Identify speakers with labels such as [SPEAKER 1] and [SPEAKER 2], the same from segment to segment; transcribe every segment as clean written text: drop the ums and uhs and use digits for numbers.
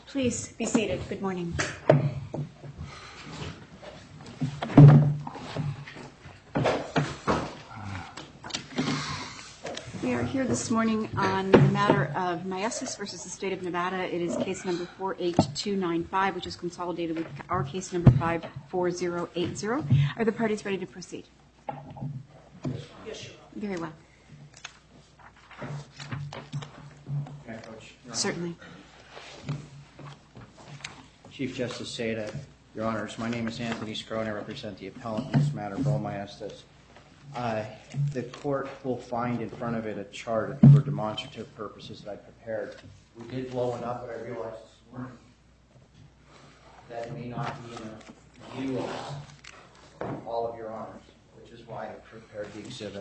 [SPEAKER 1] Please be seated. Good morning. We are here this morning on the matter of Miesis versus the State of Nevada. It is case number 48295, which is consolidated with our case number 54080. Are the parties ready to proceed?
[SPEAKER 2] Yes, Your Honor.
[SPEAKER 1] Very well.
[SPEAKER 3] Can I approach?
[SPEAKER 1] Certainly.
[SPEAKER 3] Chief Justice Seda, Your Honors, my name is Anthony Scrone. I represent the appellant in this matter, Beau Miesis. The court will find in front of it a chart for demonstrative purposes that I prepared. We did blow it up, but I realized this morning that it may not be in a view of all of Your Honors, which is why I prepared the exhibit.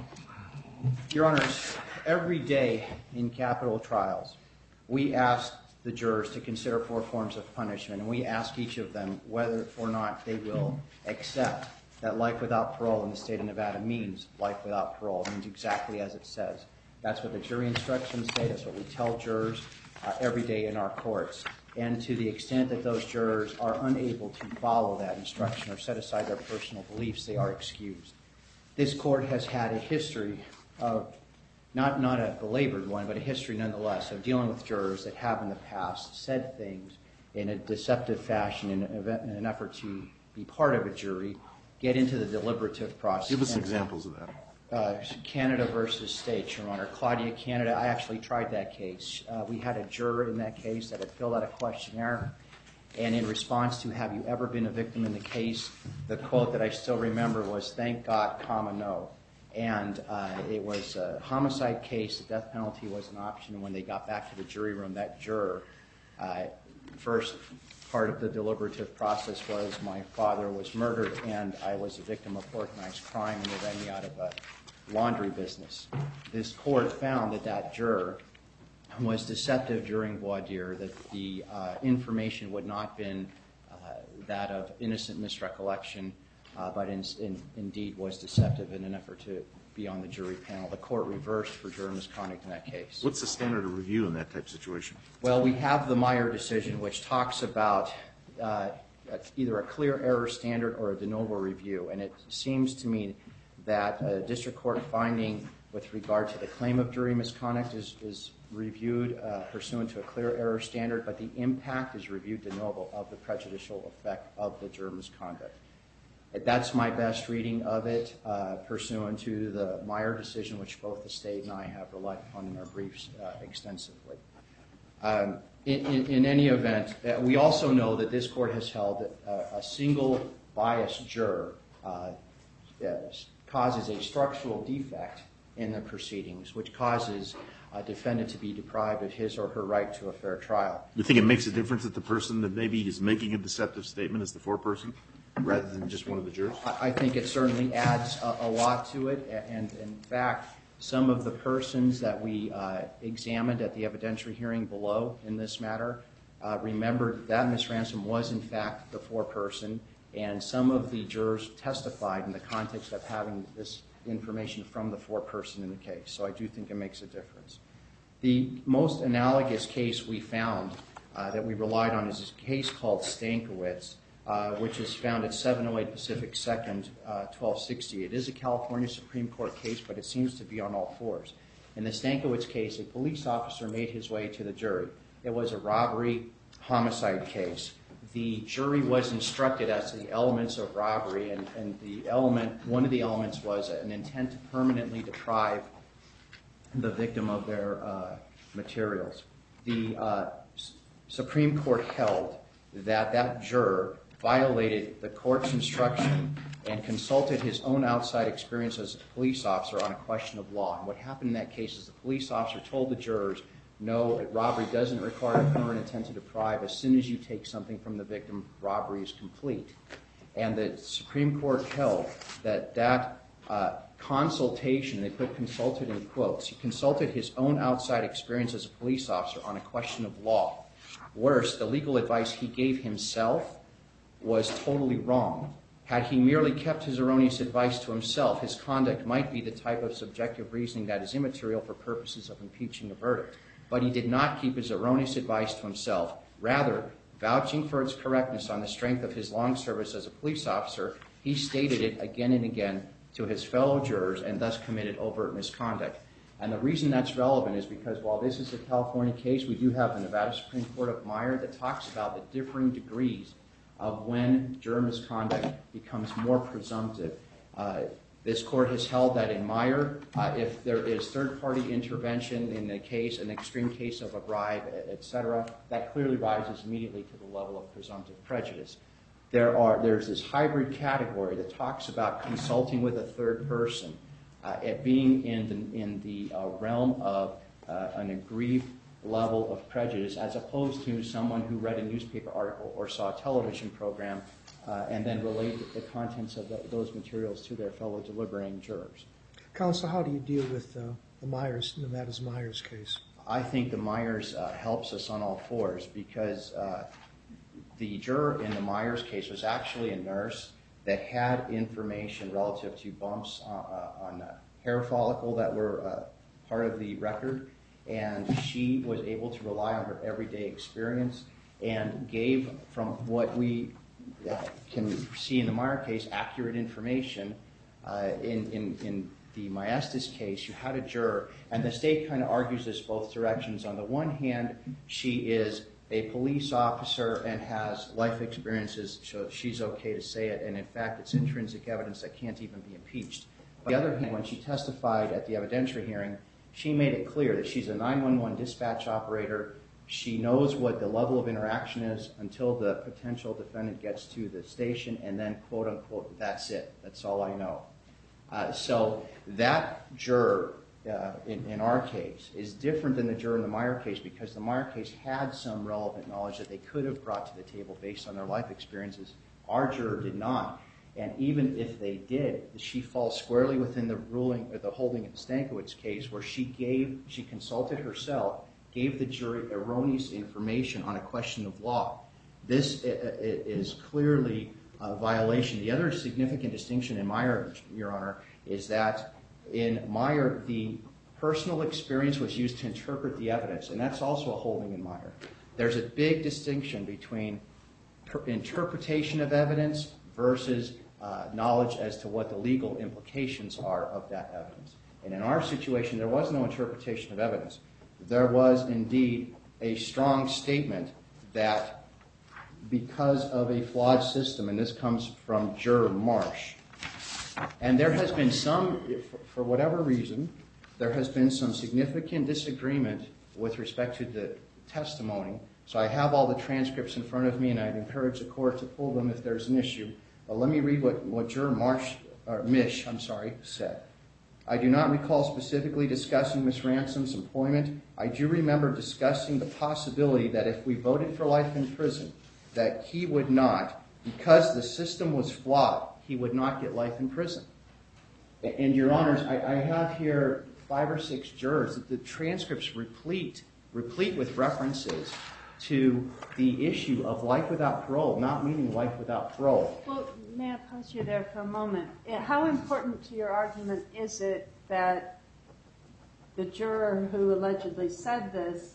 [SPEAKER 3] Your Honors, every day in capital trials, we ask the jurors to consider 4 forms of punishment, and we ask each of them whether or not they will accept that life without parole in the state of Nevada means life without parole. It means exactly as it says. That's what the jury instructions say. That's what we tell jurors every day in our courts. And to the extent that those jurors are unable to follow that instruction or set aside their personal beliefs, they are excused. This court has had a history of, not a belabored one, but a history nonetheless, of dealing with jurors that have in the past said things in a deceptive fashion in an effort to be part of a jury, get into the deliberative process.
[SPEAKER 4] Give us examples of that.
[SPEAKER 3] Canada versus State, Your Honor. Claudia Canada, I actually tried that case. We had a juror in that case that had filled out a questionnaire, and in response to, have you ever been a victim in the case, the quote that I still remember was, thank God, no. And it was a homicide case. The death penalty was an option. And when they got back to the jury room, that juror, first part of the deliberative process was my father was murdered and I was a victim of organized crime, and they ran me out of a laundry business. This court found that that juror was deceptive during voir dire, that the information would not have been that of innocent misrecollection, but indeed was deceptive in an effort to be on the jury panel. The court reversed for juror misconduct in that case.
[SPEAKER 4] What's the standard of review in that type of situation?
[SPEAKER 3] Well, we have the Meyer decision, which talks about either a clear error standard or a de novo review. And it seems to me that a district court finding with regard to the claim of jury misconduct is reviewed pursuant to a clear error standard, but the impact is reviewed de novo of the prejudicial effect of the juror misconduct. That's my best reading of it, pursuant to the Meyer decision, which both the state and I have relied upon in our briefs extensively. In any event, we also know that this court has held that a single biased juror causes a structural defect in the proceedings, which causes a defendant to be deprived of his or her right to a fair trial.
[SPEAKER 4] You think it makes a difference that the person that maybe is making a deceptive statement is the foreperson rather than just one of the jurors?
[SPEAKER 3] I think it certainly adds a lot to it. And in fact, some of the persons that we examined at the evidentiary hearing below in this matter remembered that Ms. Ransom was in fact the foreperson, and some of the jurors testified in the context of having this information from the foreperson in the case. So I do think it makes a difference. The most analogous case we found that we relied on is a case called Stankiewicz, which is found at 708 Pacific 2nd, 1260. It is a California Supreme Court case, but it seems to be on all fours. In the Stankiewicz case, a police officer made his way to the jury. It was a robbery homicide case. The jury was instructed as to the elements of robbery, and one of the elements was an intent to permanently deprive the victim of their materials. The Supreme Court held that that juror violated the court's instruction and consulted his own outside experience as a police officer on a question of law. And what happened in that case is the police officer told the jurors, no, robbery doesn't require a permanent intent to deprive. As soon as you take something from the victim, robbery is complete. And the Supreme Court held that that consultation, they put consulted in quotes, he consulted his own outside experience as a police officer on a question of law. Worse, the legal advice he gave himself was totally wrong. Had he merely kept his erroneous advice to himself, his conduct might be the type of subjective reasoning that is immaterial for purposes of impeaching a verdict. But he did not keep his erroneous advice to himself. Rather, vouching for its correctness on the strength of his long service as a police officer, he stated it again and again to his fellow jurors and thus committed overt misconduct. And the reason that's relevant is because while this is a California case, we do have the Nevada Supreme Court of Meyer that talks about the differing degrees of when juror misconduct becomes more presumptive. This court has held that in Meyer, if there is third-party intervention in the case, an extreme case of a bribe, etc., that clearly rises immediately to the level of presumptive prejudice. There's this hybrid category that talks about consulting with a third person, it being in the realm of an aggrieved level of prejudice, as opposed to someone who read a newspaper article or saw a television program and then related the contents of those materials to their fellow deliberating jurors.
[SPEAKER 2] Counsel, how do you deal with the Nevada's Myers case?
[SPEAKER 3] I think the Myers helps us on all fours because the juror in the Myers case was actually a nurse that had information relative to bumps on the hair follicle that were part of the record, and she was able to rely on her everyday experience and gave, from what we can see in the Meyer case, accurate information. In the Maestas case, you had a juror, and the state kind of argues this both directions. On the one hand, she is a police officer and has life experiences, so she's okay to say it, and in fact, it's intrinsic evidence that can't even be impeached. On the other hand, when she testified at the evidentiary hearing, she made it clear that she's a 911 dispatch operator. She knows what the level of interaction is until the potential defendant gets to the station, and then, quote unquote, that's it. That's all I know. So that juror in our case is different than the juror in the Meyer case because the Meyer case had some relevant knowledge that they could have brought to the table based on their life experiences. Our juror did not. And even if they did, she falls squarely within the ruling or the holding of the Stankiewicz case where she consulted herself, gave the jury erroneous information on a question of law. This is clearly a violation. The other significant distinction in Meyer, Your Honor, is that in Meyer, the personal experience was used to interpret the evidence, and that's also a holding in Meyer. There's a big distinction between interpretation of evidence versus knowledge as to what the legal implications are of that evidence. And in our situation, there was no interpretation of evidence. There was indeed a strong statement that because of a flawed system, and this comes from Juror Marsh, and there has been some, for whatever reason, there has been some significant disagreement with respect to the testimony. So I have all the transcripts in front of me, and I'd encourage the court to pull them if there's an issue. But let me read what Juror Mish said. I do not recall specifically discussing Ms. Ransom's employment. I do remember discussing the possibility that if we voted for life in prison, that he would not, because the system was flawed, he would not get life in prison. And, Your Honors, I have here 5 or 6 jurors. The transcripts replete with references to the issue of life without parole, not meaning life without parole.
[SPEAKER 5] Well, may I pause you there for a moment? How important to your argument is it that the juror who allegedly said this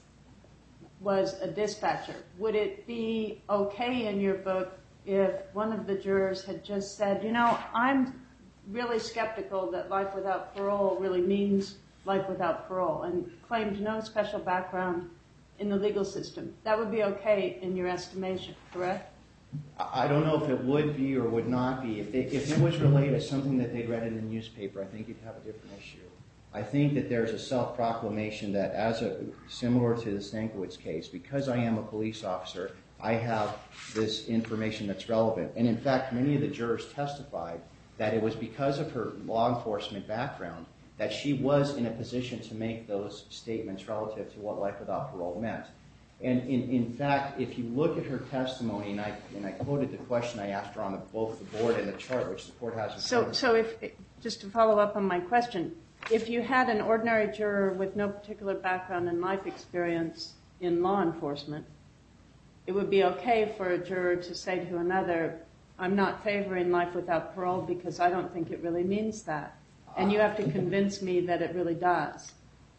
[SPEAKER 5] was a dispatcher? Would it be okay in your book if one of the jurors had just said, you know, I'm really skeptical that life without parole really means life without parole, and claimed no special background in the legal system? That would be okay in your estimation, correct?
[SPEAKER 3] I don't know if it would be or would not be. If it was related to something that they'd read in the newspaper, I think you'd have a different issue. I think that there's a self-proclamation that similar to the Stankiewicz case, because I am a police officer, I have this information that's relevant. And in fact, many of the jurors testified that it was because of her law enforcement background that she was in a position to make those statements relative to what life without parole meant. And in fact, if you look at her testimony, and I quoted the question I asked her on both the board and the chart, which the court has in front of it.
[SPEAKER 5] So if, just to follow up on my question, if you had an ordinary juror with no particular background and life experience in law enforcement, it would be okay for a juror to say to another, I'm not favoring life without parole because I don't think it really means that. And you have to convince me that it really does.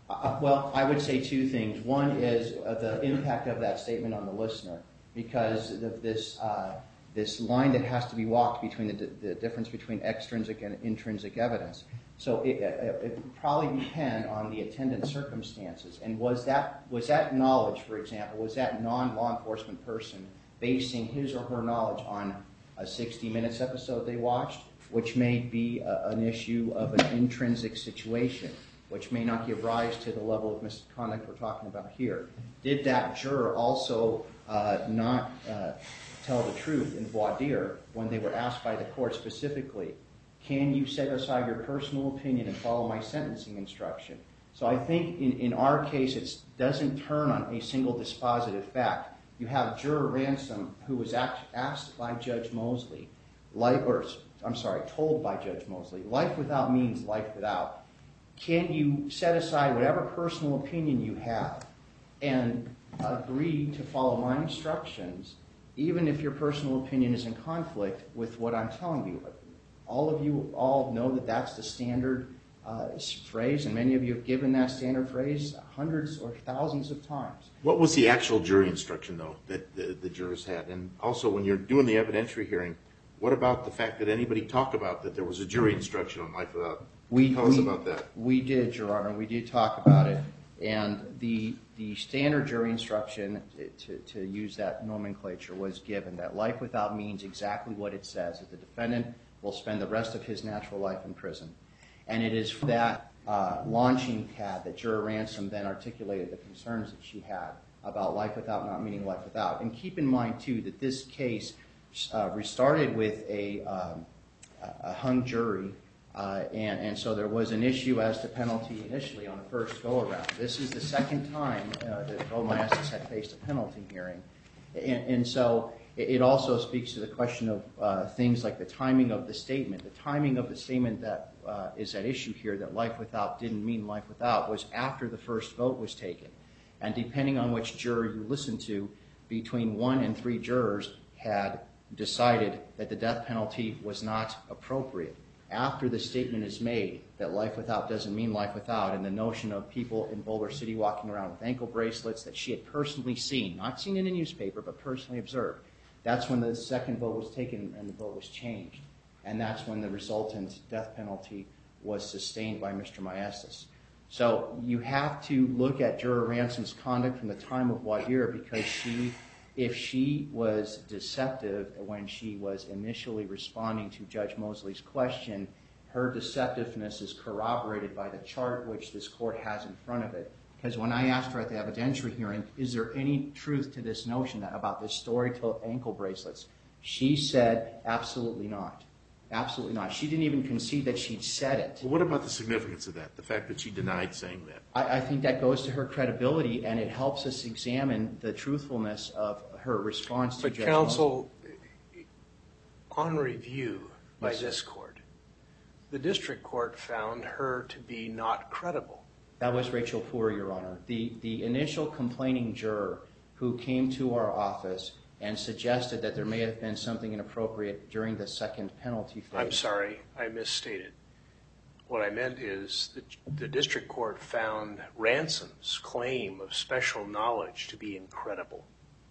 [SPEAKER 3] Well, I would say two things. One is the impact of that statement on the listener, because of this line that has to be walked between the difference between extrinsic and intrinsic evidence. So it would probably depend on the attendant circumstances. And was that knowledge, for example, was that non-law enforcement person basing his or her knowledge on a 60 Minutes episode they watched, which may be an issue of an intrinsic situation, which may not give rise to the level of misconduct we're talking about here. Did that juror also not tell the truth in voir dire when they were asked by the court specifically, can you set aside your personal opinion and follow my sentencing instruction? So I think in our case, it doesn't turn on a single dispositive fact. You have Juror Ransom, who was asked by Judge Mosley, told by Judge Mosley, life without means life without. Can you set aside whatever personal opinion you have and agree to follow my instructions, even if your personal opinion is in conflict with what I'm telling you? All of you all know that that's the standard phrase, and many of you have given that standard phrase hundreds or thousands of times.
[SPEAKER 4] What was the actual jury instruction, though, that the jurors had? And also, when you're doing the evidentiary hearing, what about the fact that anybody talked about that there was a jury instruction on life without? Tell us about that.
[SPEAKER 3] We did, Your Honor. We did talk about it. And the standard jury instruction, to use that nomenclature, was given that life without means exactly what it says, that the defendant will spend the rest of his natural life in prison. And it is for that launching pad that Juror Ransom then articulated the concerns that she had about life without not meaning life without. And keep in mind, too, that this case restarted with a hung jury, and so there was an issue as to penalty initially on the first go-around. This is the second time that Beau Maestas had faced a penalty hearing. And so it also speaks to the question of things like the timing of the statement. The timing of the statement that is at issue here, that life without didn't mean life without, was after the first vote was taken. And depending on which juror you listen to, between 1 and 3 jurors had decided that the death penalty was not appropriate. After the statement is made that life without doesn't mean life without, and the notion of people in Boulder City walking around with ankle bracelets that she had personally seen, not seen in a newspaper, but personally observed, that's when the second vote was taken and the vote was changed. And that's when the resultant death penalty was sustained by Mr. Maestas. So you have to look at Juror Ransom's conduct from the time of voir dire, because if she was deceptive when she was initially responding to Judge Mosley's question, her deceptiveness is corroborated by the chart which this court has in front of it. Because when I asked her at the evidentiary hearing, is there any truth to this notion about this story to ankle bracelets, she said, absolutely not. Absolutely not. She didn't even concede that she'd said it.
[SPEAKER 4] Well, what about the significance of that, the fact that she denied saying that?
[SPEAKER 3] I think that goes to her credibility, and it helps us examine the truthfulness of her response to Judge Mosley.
[SPEAKER 6] But counsel, on review by this court, the district court found her to be not credible.
[SPEAKER 3] That was Rachel Poore, Your Honor. The initial complaining juror who came to our office and suggested that there may have been something inappropriate during the second penalty phase.
[SPEAKER 6] I'm sorry, I misstated. What I meant is that the district court found Ransom's claim of special knowledge to be incredible.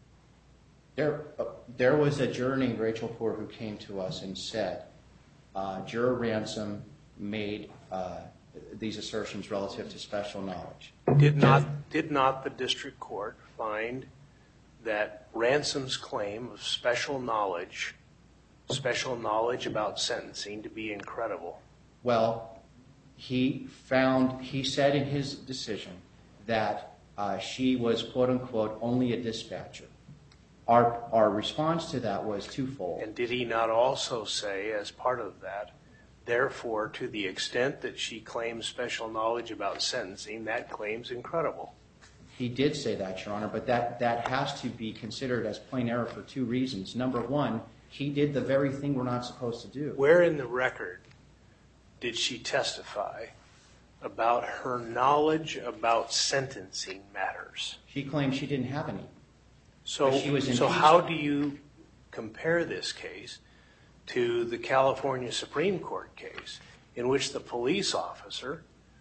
[SPEAKER 3] There was a juror named Rachel Poore who came to us and said, Juror Ransom made these assertions relative to special knowledge.
[SPEAKER 6] Did not the district court find that Ransom's claim of special knowledge about sentencing, to be incredible?
[SPEAKER 3] Well, he said in his decision that she was, quote unquote, only a dispatcher. Our response to that was twofold.
[SPEAKER 6] And did he not also say, as part of that, therefore, to the extent that she claims special knowledge about sentencing, that claim's incredible?
[SPEAKER 3] He did say that, Your Honor, but that has to be considered as plain error for 2 reasons. Number one, he did the very thing we're not supposed to do.
[SPEAKER 6] Where in the record did she testify about her knowledge about sentencing matters?
[SPEAKER 3] She claimed she didn't have any.
[SPEAKER 6] So how do you compare this case to the California Supreme Court case in which the police officer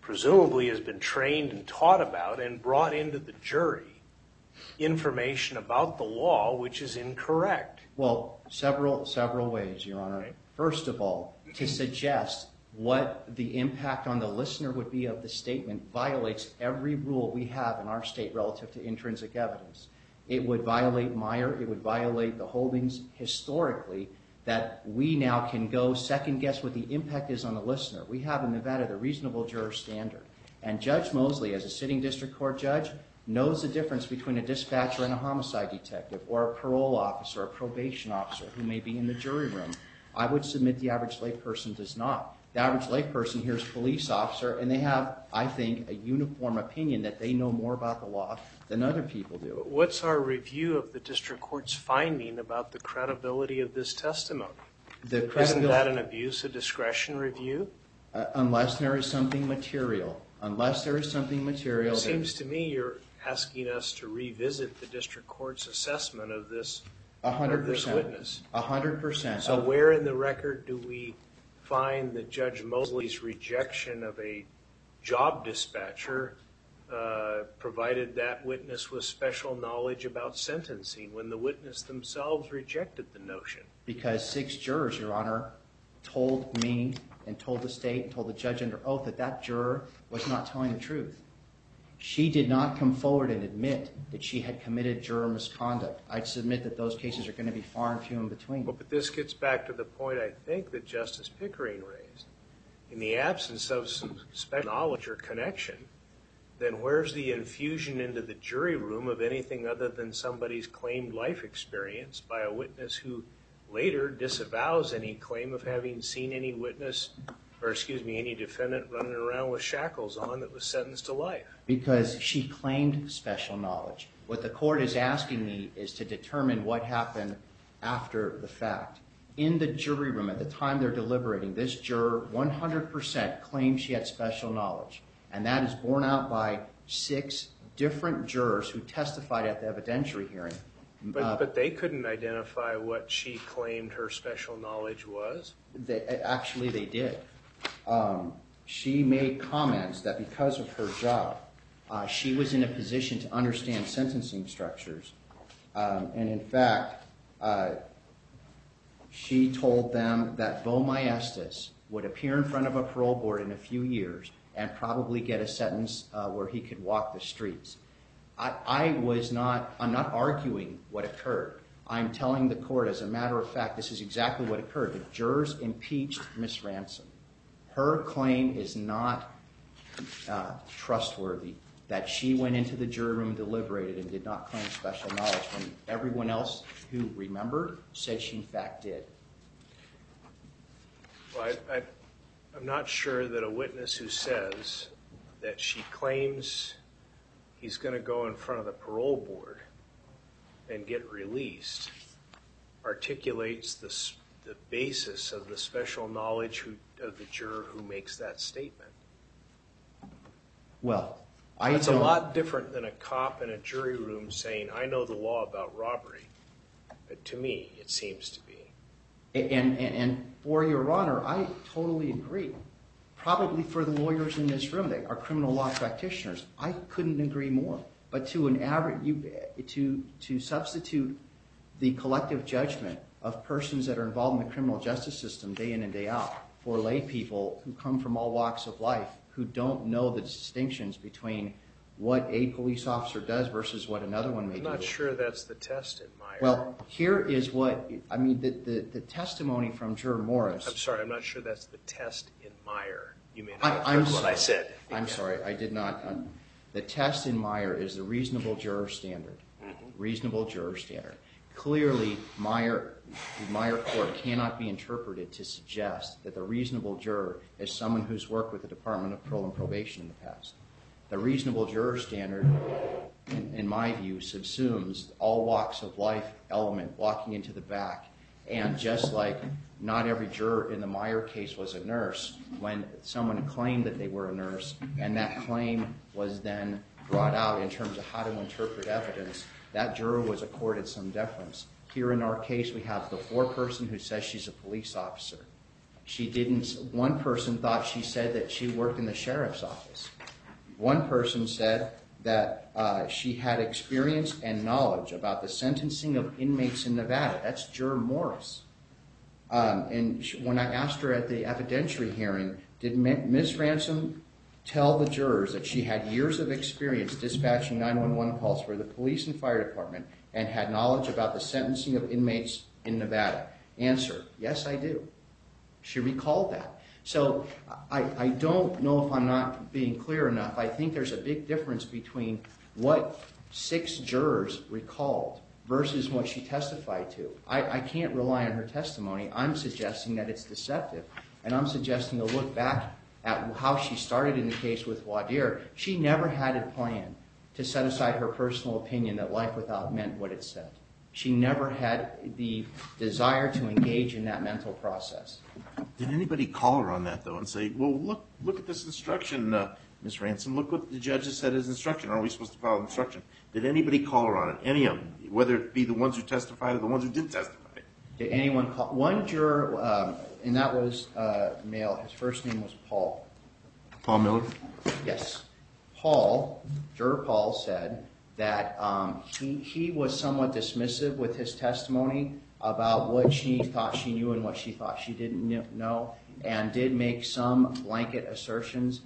[SPEAKER 6] presumably has been trained and taught about and brought into the jury information about the law which is incorrect.
[SPEAKER 3] Well, several ways, Your Honor.
[SPEAKER 6] Right.
[SPEAKER 3] First of all, to suggest what the impact on the listener would be of the statement violates every rule we have in our state relative to intrinsic evidence. It would violate Meyer. It would violate the holdings historically that we now can go second guess what the impact is on the listener. We have in Nevada the reasonable juror standard. And Judge Mosley, as a sitting district court judge, knows the difference between a dispatcher and a homicide detective, or a parole officer, a probation officer who may be in the jury room. I would submit the average layperson does not. The average layperson hears police officer, and they have, I think, a uniform opinion that they know more about the law than other people do.
[SPEAKER 6] What's our review of the district court's finding about the credibility of this testimony? Isn't that an abuse of discretion review?
[SPEAKER 3] Unless there is something material. Unless there is something material.
[SPEAKER 6] It seems to me you're asking us to revisit the district court's assessment of this
[SPEAKER 3] 100%.
[SPEAKER 6] witness.
[SPEAKER 3] 100%.
[SPEAKER 6] So where in the record do we find that Judge Mosley's rejection of a job dispatcher provided that witness with special knowledge about sentencing when the witness themselves rejected the notion?
[SPEAKER 3] Because 6 jurors, Your Honor, told me and told the state and told the judge under oath that that juror was not telling the truth. She did not come forward and admit that she had committed juror misconduct. I'd submit that those cases are going to be far and few in between.
[SPEAKER 6] Well, but this gets back to the point I think that Justice Pickering raised. In the absence of some special knowledge or connection, then where's the infusion into the jury room of anything other than somebody's claimed life experience by a witness who later disavows any claim of having seen any witness, or any defendant running around with shackles on that was sentenced to life?
[SPEAKER 3] Because she claimed special knowledge. What the court is asking me is to determine what happened after the fact. In the jury room at the time they're deliberating, this juror 100% claimed she had special knowledge. And that is borne out by 6 different jurors who testified at the evidentiary hearing.
[SPEAKER 6] But they couldn't identify what she claimed her special knowledge was?
[SPEAKER 3] Actually, they did. She made comments that because of her job, she was in a position to understand sentencing structures. And in fact, she told them that Bo Maestas would appear in front of a parole board in a few years and probably get a sentence where he could walk the streets. I'm not arguing what occurred. I'm telling the court, as a matter of fact, this is exactly what occurred. The jurors impeached Ms. Ransom. Her claim is not trustworthy, that she went into the jury room, deliberated, and did not claim special knowledge when everyone else who remembered said she in fact did.
[SPEAKER 6] Well, I'm not sure that a witness who says that she claims he's going to go in front of the parole board and get released articulates the basis of the special knowledge of the juror who makes that statement.
[SPEAKER 3] Well,
[SPEAKER 6] it's a lot different than a cop in a jury room saying, I know the law about robbery. To me, it seems to be.
[SPEAKER 3] And for Your Honor, I totally agree. Probably for the lawyers in this room, they are criminal law practitioners. I couldn't agree more. But to an average, to substitute the collective judgment of persons that are involved in the criminal justice system day in and day out for lay people who come from all walks of life, who don't know the distinctions between what a police officer does versus what another one may do.
[SPEAKER 6] I'm not sure that's the test in Meyer.
[SPEAKER 3] Well, here is what, I mean, the testimony from Juror Morris.
[SPEAKER 6] I'm sorry, I'm not sure that's the test in Meyer. You may
[SPEAKER 3] I'm
[SPEAKER 6] not have heard what
[SPEAKER 3] sorry.
[SPEAKER 6] I said.
[SPEAKER 3] I'm sorry, I did not. The test in Meyer is the reasonable juror standard. Reasonable juror standard. Clearly, the Meyer court cannot be interpreted to suggest that the reasonable juror is someone who's worked with the Department of Parole and Probation in the past. The reasonable juror standard, in my view, subsumes all walks of life element walking into the back. And just like not every juror in the Meyer case was a nurse, when someone claimed that they were a nurse, and that claim was then brought out in terms of how to interpret evidence, that juror was accorded some deference. Here in our case, we have the foreperson who says she's a police officer. She didn't. One person thought she said that she worked in the sheriff's office. One person said that she had experience and knowledge about the sentencing of inmates in Nevada. That's Juror Morris. And when I asked her at the evidentiary hearing, did Ms. Ransom tell the jurors that she had years of experience dispatching 911 calls for the police and fire department and had knowledge about the sentencing of inmates in Nevada? Answer, yes, I do. She recalled that. So I don't know if I'm not being clear enough. I think there's a big difference between what 6 jurors recalled versus what she testified to. I can't rely on her testimony. I'm suggesting that it's deceptive. And I'm suggesting to look back at how she started in the case with voir dire. She never had a plan to set aside her personal opinion that life without meant what it said. She never had the desire to engage in that mental process.
[SPEAKER 4] Did anybody call her on that, though, and say, well, look at this instruction, Ms. Ransom. Look what the judge has said as instruction. Aren't we supposed to follow instruction? Did anybody call her on it? Any of them? Whether it be the ones who testified or the ones who didn't testify?
[SPEAKER 3] Did anyone call? One juror, and that was male. His first name was Paul.
[SPEAKER 4] Paul Miller?
[SPEAKER 3] Yes. Juror Paul said that he was somewhat dismissive with his testimony about what she thought she knew and what she thought she didn't know, and did make some blanket assertions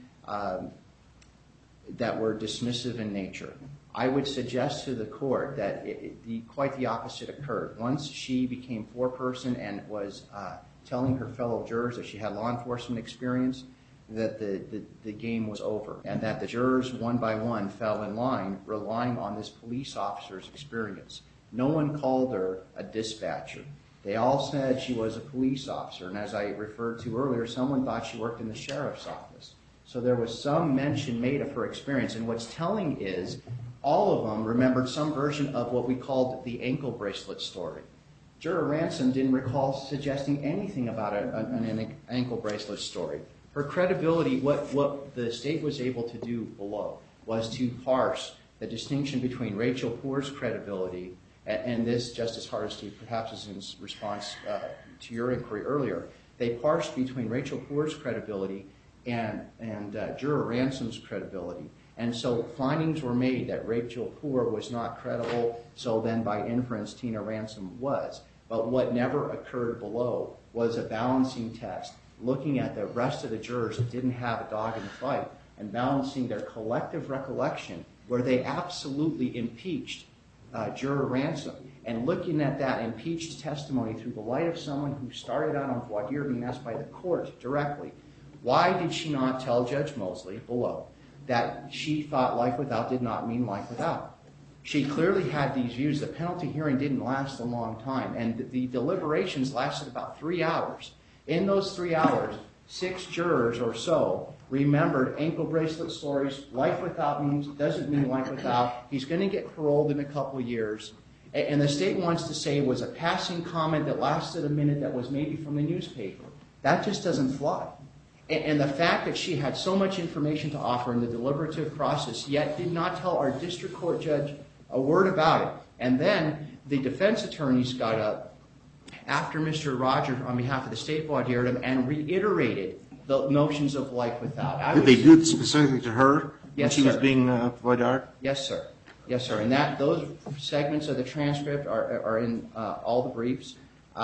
[SPEAKER 3] that were dismissive in nature. I would suggest to the court that quite the opposite occurred. Once she became foreperson and was telling her fellow jurors that she had law enforcement experience, that the game was over, and that the jurors one by one fell in line relying on this police officer's experience. No one called her a dispatcher. They all said she was a police officer, and as I referred to earlier, someone thought she worked in the sheriff's office. So there was some mention made of her experience, and what's telling is all of them remembered some version of what we called the ankle bracelet story. Juror Ransom didn't recall suggesting anything about an ankle bracelet story. Her credibility, what the state was able to do below was to parse the distinction between Rachel Poor's credibility, and this, Justice Hardesty, perhaps is in response to your inquiry earlier. They parsed between Rachel Poor's credibility and Juror Ransom's credibility. And so findings were made that Rachel Poor was not credible, so then by inference Tina Ransom was. But what never occurred below was a balancing test, looking at the rest of the jurors that didn't have a dog in the fight and balancing their collective recollection where they absolutely impeached Juror Ransom, and looking at that impeached testimony through the light of someone who started out on voir dire being asked by the court directly, why did she not tell Judge Mosley below that she thought life without did not mean life without? She clearly had these views. The penalty hearing didn't last a long time, and the deliberations lasted about 3 hours. In those 3 hours, 6 jurors or so remembered ankle bracelet stories. Life without doesn't mean life without. He's going to get paroled in a couple of years. And the state wants to say it was a passing comment that lasted a minute that was maybe from the newspaper. That just doesn't fly. And the fact that she had so much information to offer in the deliberative process, yet did not tell our district court judge a word about it. And then the defense attorneys got up after Mr. Rogers, on behalf of the state, voir dire him and reiterated the notions of life without.
[SPEAKER 4] Did they do it specifically to her when
[SPEAKER 3] Yes,
[SPEAKER 4] she was
[SPEAKER 3] sir.
[SPEAKER 4] being voir dire?
[SPEAKER 3] Yes, sir. Yes, sir. And those segments of the transcript are in all the briefs,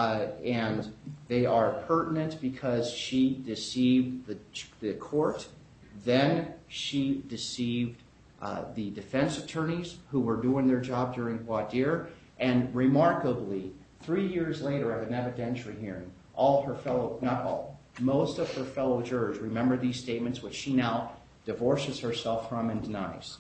[SPEAKER 3] and they are pertinent because she deceived the court. Then she deceived the defense attorneys who were doing their job during voir dire. And remarkably, 3 years later at an evidentiary hearing, most of her fellow jurors remember these statements, which she now divorces herself from and denies.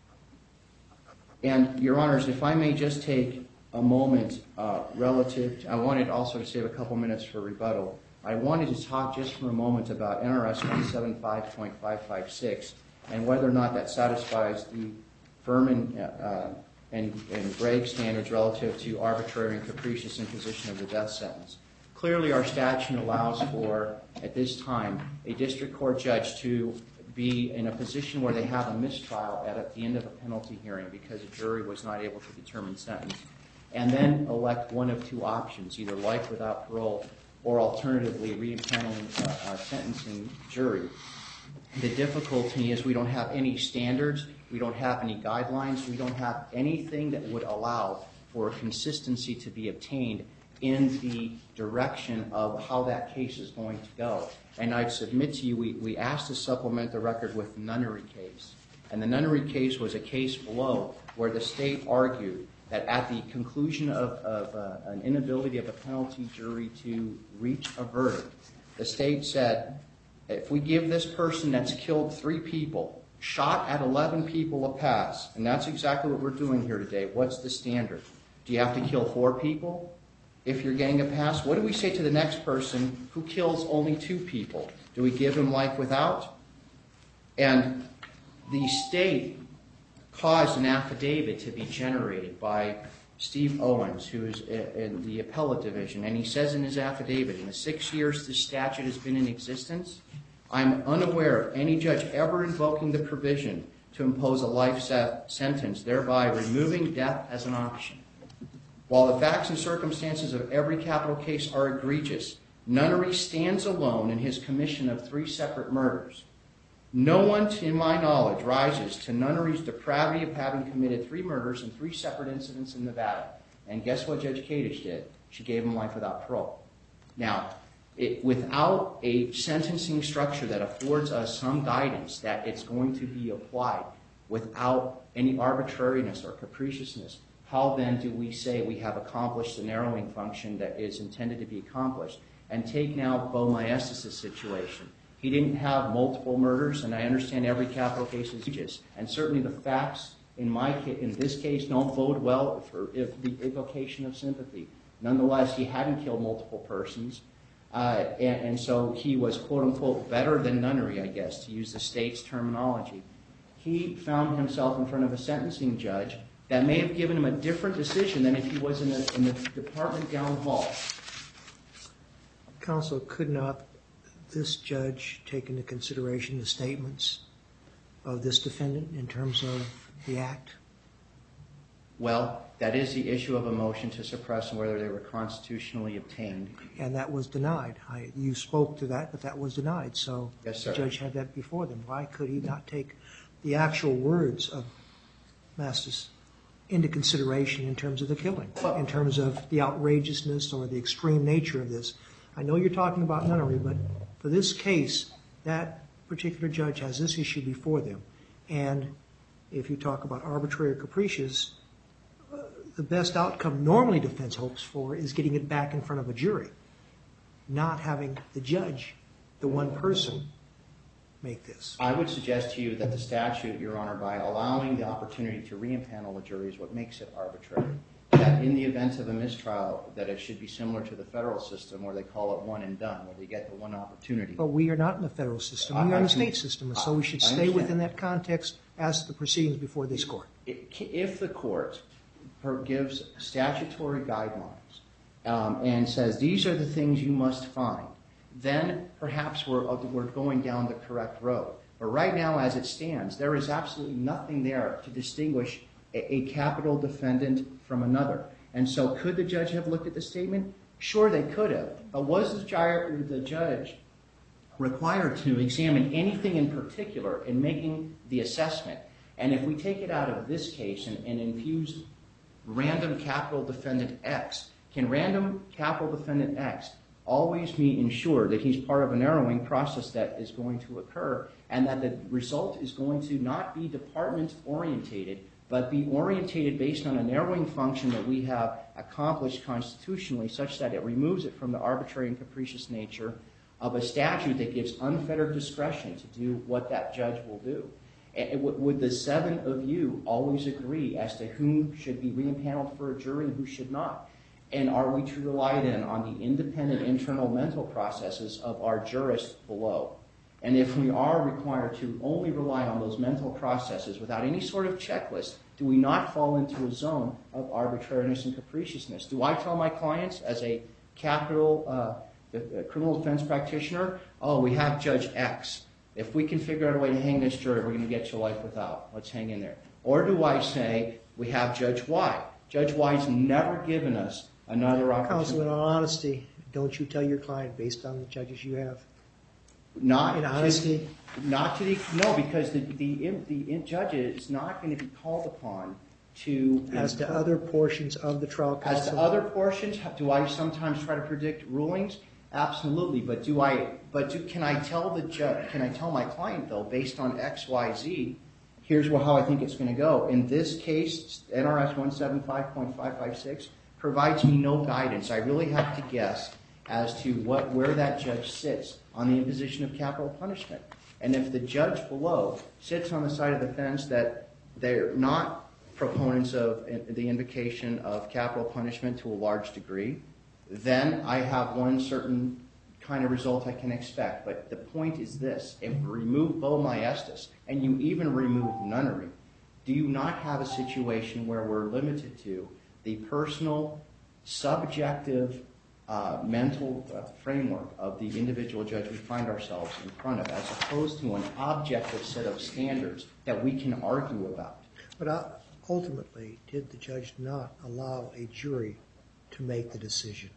[SPEAKER 3] And, Your Honors, if I may just take a moment I wanted also to save a couple minutes for rebuttal. I wanted to talk just for a moment about NRS 175.556 and whether or not that satisfies the Furman and Gregg standards relative to arbitrary and capricious imposition of the death sentence. Clearly, our statute allows for, at this time, a district court judge to be in a position where they have a mistrial at the end of a penalty hearing because a jury was not able to determine sentence, and then elect one of two options, either life without parole or alternatively re-impaneling a sentencing jury. The difficulty is we don't have any standards, we don't have any guidelines, we don't have anything that would allow for consistency to be obtained in the direction of how that case is going to go. And I'd submit to you, we asked to supplement the record with the nunnery case. And the nunnery case was a case below where the state argued that at the conclusion of an inability of a penalty jury to reach a verdict, the state said, if we give this person that's killed 3 people, shot at 11 people a pass, and that's exactly what we're doing here today, what's the standard? Do you have to kill 4 people if you're getting a pass? What do we say to the next person who kills only 2 people? Do we give him life without? And the state caused an affidavit to be generated by Steve Owens, who is in the appellate division, and he says in his affidavit, in the 6 years this statute has been in existence, I'm unaware of any judge ever invoking the provision to impose a life sentence, thereby removing death as an option. While the facts and circumstances of every capital case are egregious, nunnery stands alone in his commission of 3 separate murders. No one, to my knowledge, rises to nunnery's depravity of having committed 3 murders and 3 separate incidents in Nevada. And guess what Judge Kadish did? She gave him life without parole. Now, without a sentencing structure that affords us some guidance that it's going to be applied without any arbitrariness or capriciousness, how then do we say we have accomplished the narrowing function that is intended to be accomplished? And take now Bo Maestas' situation. He didn't have multiple murders, and I understand every capital case is egregious. And certainly the facts in this case don't bode well for the evocation of sympathy. Nonetheless, he hadn't killed multiple persons, and so he was, quote-unquote, better than nunnery, I guess, to use the state's terminology. He found himself in front of a sentencing judge that may have given him a different decision than if he was in the department down the hall.
[SPEAKER 2] Counsel, could not this judge take into consideration the statements of this defendant in terms of the act?
[SPEAKER 3] Well, that is the issue of a motion to suppress and whether they were constitutionally obtained.
[SPEAKER 2] And that was denied. You spoke to that, but that was denied. So
[SPEAKER 3] yes, sir.
[SPEAKER 2] The judge had that before them. Why could he not take the actual words of Maestas into consideration in terms of the killing, in terms of the outrageousness or the extreme nature of this? I know you're talking about nunnery, but for this case, that particular judge has this issue before them. And if you talk about arbitrary or capricious, the best outcome normally defense hopes for is getting it back in front of a jury, not having the judge, the one person, make this.
[SPEAKER 3] I would suggest to you that the statute, Your Honor, by allowing the opportunity to re-impanel a jury is what makes it arbitrary. That in the event of a mistrial, that it should be similar to the federal system where they call it one and done, where they get the one opportunity.
[SPEAKER 2] But we are not in the federal system. We are in the state system, and so we should stay within that context as the proceedings before this court.
[SPEAKER 3] If the court gives statutory guidelines and says these are the things you must find, then perhaps we're going down the correct road. But right now, as it stands, there is absolutely nothing there to distinguish a capital defendant from another. And so could the judge have looked at the statement? Sure, they could have. But was the judge required to examine anything in particular in making the assessment? And if we take it out of this case and infuse random capital defendant X, can random capital defendant X always ensure that he's part of a narrowing process that is going to occur and that the result is going to not be department-orientated, but be orientated based on a narrowing function that we have accomplished constitutionally such that it removes it from the arbitrary and capricious nature of a statute that gives unfettered discretion to do what that judge will do. Would the 7 of you always agree as to who should be re-impaneled for a jury and who should not? And are we to rely then on the independent internal mental processes of our jurists below? And if we are required to only rely on those mental processes without any sort of checklist, do we not fall into a zone of arbitrariness and capriciousness? Do I tell my clients as a capital criminal defense practitioner, oh, we have Judge X. If we can figure out a way to hang this jury, we're going to get you life without. Let's hang in there. Or do I say we have Judge Y? Judge Y's never given us another opportunity.
[SPEAKER 2] Counsel, in all honesty, don't you tell your client based on the judges you have?
[SPEAKER 3] Not
[SPEAKER 2] In honesty?
[SPEAKER 3] No, because the judge is not going to be called upon to...
[SPEAKER 2] As to other portions of the trial counsel?
[SPEAKER 3] As to other portions, do I sometimes try to predict rulings? Absolutely, but can I tell the judge? Can I tell my client though, based on X, Y, Z? Here's how I think it's going to go. In this case, NRS 175.556 provides me no guidance. I really have to guess as to where that judge sits on the imposition of capital punishment. And if the judge below sits on the side of the fence that they're not proponents of the invocation of capital punishment to a large degree, then I have one certain kind of result I can expect. But the point is this: if you remove Bo Maestas and you even remove nunnery, do you not have a situation where we're limited to the personal, subjective, mental framework of the individual judge we find ourselves in front of, as opposed to an objective set of standards that we can argue about?
[SPEAKER 2] But ultimately, did the judge not allow a jury to make the decision?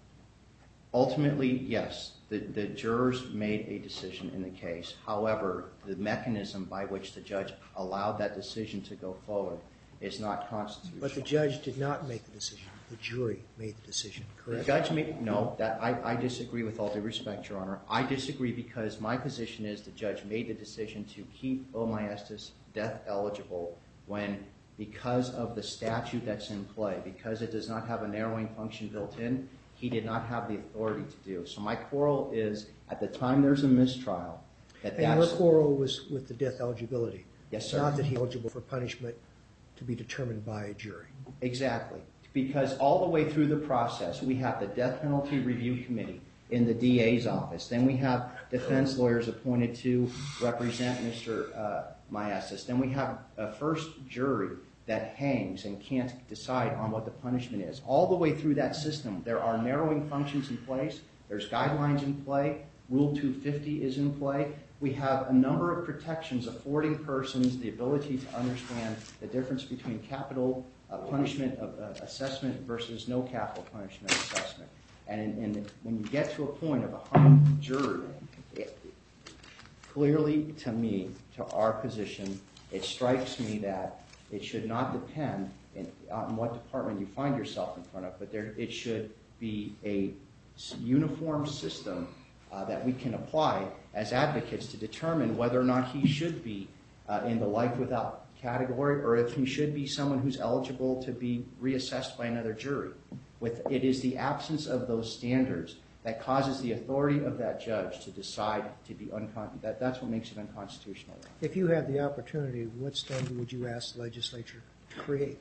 [SPEAKER 3] Ultimately, yes. The jurors made a decision in the case. However, the mechanism by which the judge allowed that decision to go forward is not constitutional.
[SPEAKER 2] But the judge did not make the decision. The jury made the decision, correct?
[SPEAKER 3] The judge made, no, I disagree with all due respect, Your Honor. I disagree because my position is the judge made the decision to keep Bo Maestas death eligible when, because of the statute that's in play, because it does not have a narrowing function built in, he did not have the authority to do. So my quarrel is, at the time there's a mistrial,
[SPEAKER 2] And your quarrel was with the death eligibility?
[SPEAKER 3] Yes, sir.
[SPEAKER 2] Not that he's eligible for punishment to be determined by a jury?
[SPEAKER 3] Exactly. Because all the way through the process, we have the Death Penalty Review Committee in the DA's office. Then we have defense lawyers appointed to represent Mr. Maestas. Then we have a first jury that hangs and can't decide on what the punishment is. All the way through that system, there are narrowing functions in place. There's guidelines in play. Rule 250 is in play. We have a number of protections affording persons the ability to understand the difference between capital punishment assessment versus no capital punishment assessment. And when you get to a point of a hung jury, clearly to me, to our position, it strikes me that it should not depend on what department you find yourself in front of, but it should be a uniform system that we can apply as advocates to determine whether or not he should be in the life without category, or if he should be someone who's eligible to be reassessed by another jury. It is the absence of those standards that causes the authority of that judge to decide to be unconstitutional. That's what makes it unconstitutional.
[SPEAKER 2] If you had the opportunity, what standard would you ask the legislature to create?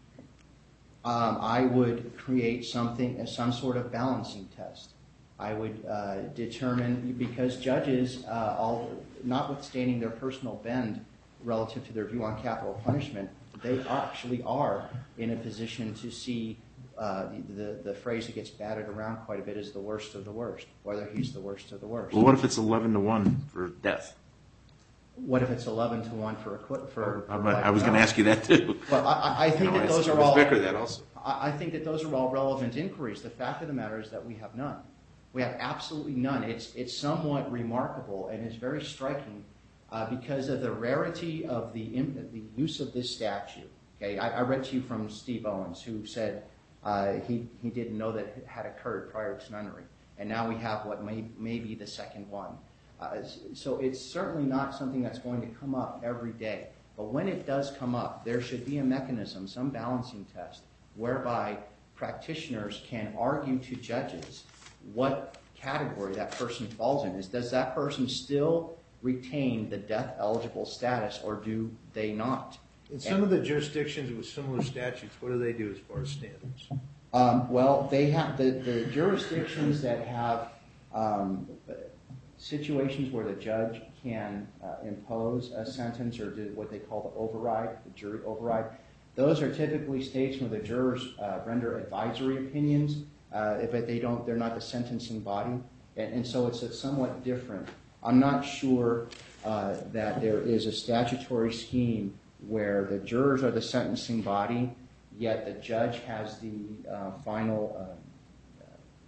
[SPEAKER 3] I would create some sort of balancing test. I would determine, because judges, notwithstanding their personal bend relative to their view on capital punishment, they actually are in a position to see the phrase that gets batted around quite a bit is the worst of the worst, whether he's the worst of the worst.
[SPEAKER 4] Well, what if it's 11-1 for death?
[SPEAKER 3] What if it's 11-1 for
[SPEAKER 4] I was going to ask you that too.
[SPEAKER 3] Well, I think that those are all.
[SPEAKER 4] That also.
[SPEAKER 3] I think that those are all relevant inquiries. The fact of the matter is that we have none. We have absolutely none. It's somewhat remarkable and it's very striking because of the rarity of the use of this statute. Okay, I read to you from Steve Owens, who said he didn't know that it had occurred prior to nunnery, and now we have what may be the second one. So it's certainly not something that's going to come up every day. But when it does come up, there should be a mechanism, some balancing test, whereby practitioners can argue to judges what category that person falls in. Does that person still retain the death-eligible status, or do they not?
[SPEAKER 6] In some of the jurisdictions with similar statutes, what do they do as far as standards?
[SPEAKER 3] Well, they have the jurisdictions that have situations where the judge can impose a sentence or do what they call the override, the jury override. Those are typically states where the jurors render advisory opinions, but they're not the sentencing body, and so it's somewhat different. I'm not sure that there is a statutory scheme where the jurors are the sentencing body, yet the judge has the final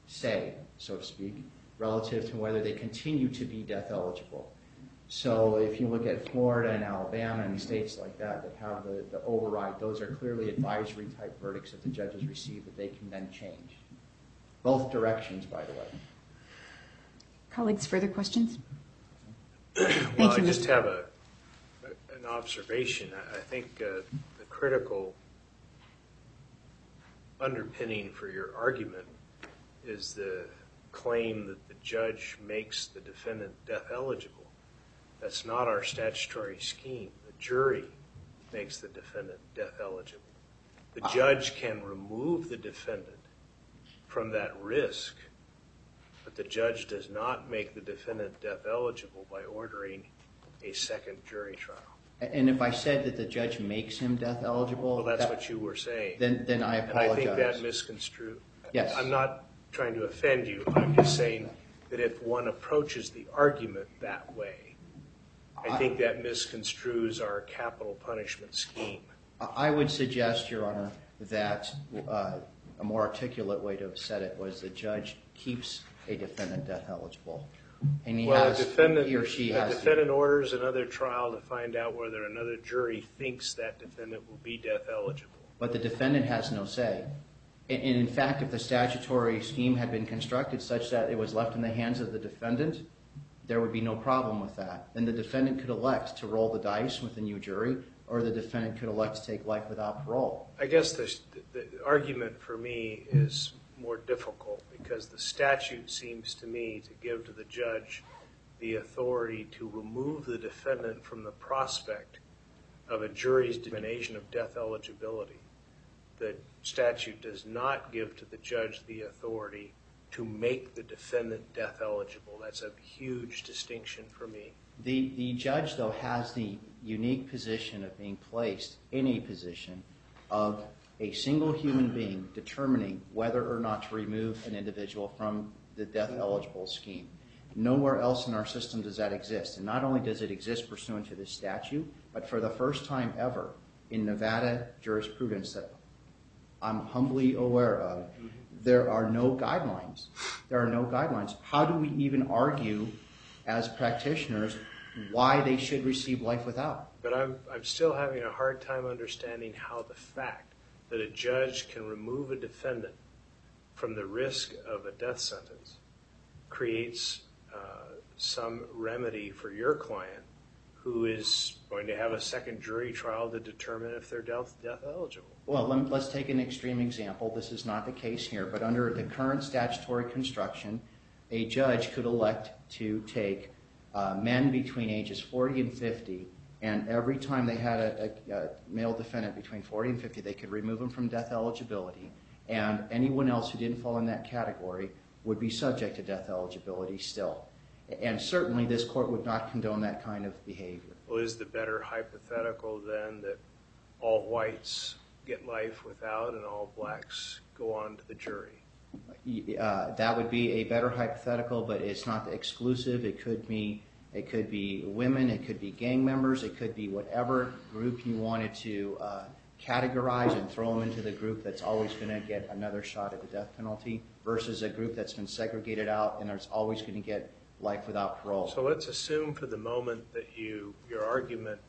[SPEAKER 3] say, so to speak, relative to whether they continue to be death eligible. So if you look at Florida and Alabama and states like that have the override, those are clearly advisory type verdicts that the judges receive that they can then change. Both directions, by the way.
[SPEAKER 1] Colleagues, further questions?
[SPEAKER 6] Well,
[SPEAKER 1] Thank
[SPEAKER 6] I
[SPEAKER 1] you,
[SPEAKER 6] just
[SPEAKER 1] Mr.
[SPEAKER 6] have an observation. I think the critical underpinning for your argument is the claim that the judge makes the defendant death eligible. That's not our statutory scheme. The jury makes the defendant death eligible. The judge can remove the defendant from that risk, but the judge does not make the defendant death eligible by ordering a second jury trial.
[SPEAKER 3] And if I said that the judge makes him death eligible,
[SPEAKER 6] Well, that's what you were saying.
[SPEAKER 3] then I
[SPEAKER 6] And
[SPEAKER 3] apologize.
[SPEAKER 6] I think that misconstrued.
[SPEAKER 3] Yes.
[SPEAKER 6] I'm not trying to offend you. I'm just saying that if one approaches the argument that way, I think that misconstrues our capital punishment scheme.
[SPEAKER 3] I would suggest, Your Honor, that a more articulate way to have said it was the judge keeps a defendant death eligible. And he or she has.
[SPEAKER 6] A defendant orders another trial to find out whether another jury thinks that defendant will be death eligible.
[SPEAKER 3] But the defendant has no say. And in fact, if the statutory scheme had been constructed such that it was left in the hands of the defendant, there would be no problem with that. Then the defendant could elect to roll the dice with a new jury, or the defendant could elect to take life without parole.
[SPEAKER 6] I guess the argument for me is more difficult because the statute seems to me to give to the judge the authority to remove the defendant from the prospect of a jury's determination of death eligibility. The statute does not give to the judge the authority to make the defendant death eligible. That's a huge distinction for me.
[SPEAKER 3] The judge, though, has the unique position of being placed in a position of a single human being determining whether or not to remove an individual from the death eligible scheme. Nowhere else in our system does that exist. And not only does it exist pursuant to this statute, but for the first time ever in Nevada jurisprudence that I'm humbly aware of, there are no guidelines. There are no guidelines. How do we even argue as practitioners why they should receive life without?
[SPEAKER 6] But I'm still having a hard time understanding how the fact that a judge can remove a defendant from the risk of a death sentence creates some remedy for your client who is going to have a second jury trial to determine if they're death eligible.
[SPEAKER 3] Well, let's take an extreme example. This is not the case here, but under the current statutory construction, a judge could elect to take men between ages 40 and 50, and every time they had a male defendant between 40 and 50, they could remove them from death eligibility, and anyone else who didn't fall in that category would be subject to death eligibility still. And certainly this court would not condone that kind of behavior.
[SPEAKER 6] Well, is the better hypothetical then that all whites get life without and all blacks go on to the jury?
[SPEAKER 3] That would be a better hypothetical, but it's not exclusive. It could be women, it could be gang members, it could be whatever group you wanted to categorize and throw them into the group that's always going to get another shot at the death penalty versus a group that's been segregated out and there's always going to get life without parole.
[SPEAKER 6] So let's assume for the moment that your argument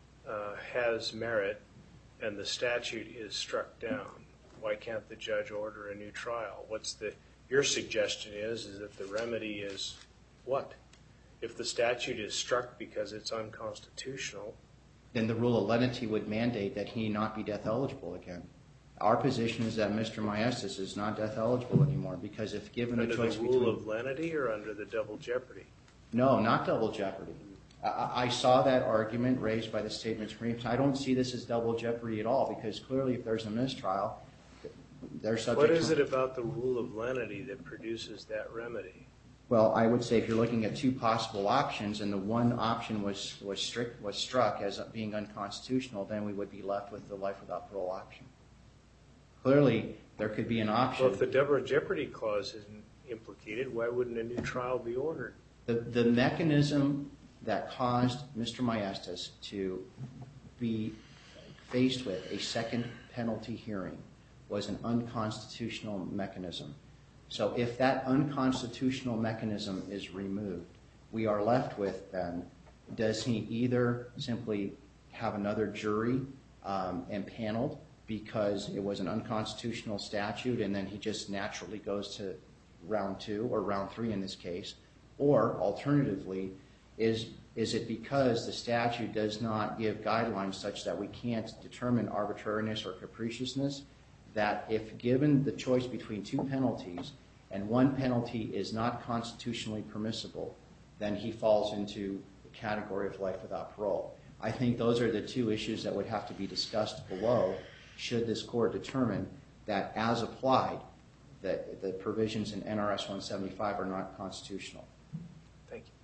[SPEAKER 6] has merit and the statute is struck down. Why can't the judge order a new trial? Your suggestion is that the remedy is what? If the statute is struck because it's unconstitutional,
[SPEAKER 3] then the rule of lenity would mandate that he not be death eligible again. Our position is that Mr. Maestas is not death eligible anymore because if given a choice between...
[SPEAKER 6] Under the rule of lenity or under the double jeopardy?
[SPEAKER 3] No, not double jeopardy. I saw that argument raised by the State Supreme. I don't see this as double jeopardy at all because clearly if there's a mistrial, they're subject to...
[SPEAKER 6] What is it about the rule of lenity that produces that remedy?
[SPEAKER 3] Well, I would say if you're looking at two possible options and the one option was struck as being unconstitutional, then we would be left with the life without parole option. Clearly, there could be an option.
[SPEAKER 6] Well, if the double jeopardy clause isn't implicated, why wouldn't a new trial be ordered?
[SPEAKER 3] The mechanism that caused Mr. Maestas to be faced with a second penalty hearing was an unconstitutional mechanism. So if that unconstitutional mechanism is removed, we are left with then, does he either simply have another jury impaneled because it was an unconstitutional statute and then he just naturally goes to round 2 or round 3 in this case, or alternatively, is it because the statute does not give guidelines such that we can't determine arbitrariness or capriciousness, that if given the choice between 2 penalties and one penalty is not constitutionally permissible, then he falls into the category of life without parole. I think those are the 2 issues that would have to be discussed below should this court determine that as applied, that the provisions in NRS 175 are not constitutional.
[SPEAKER 6] Thank you.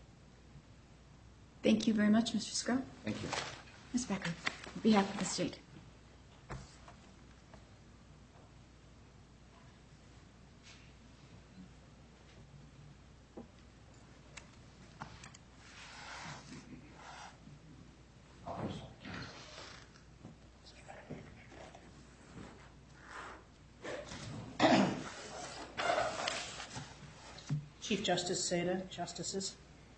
[SPEAKER 1] Thank you very much, Mr. Scruggs.
[SPEAKER 3] Thank you.
[SPEAKER 1] Ms. Becker, on behalf of the state.
[SPEAKER 7] Chief Justice Seda, Justices.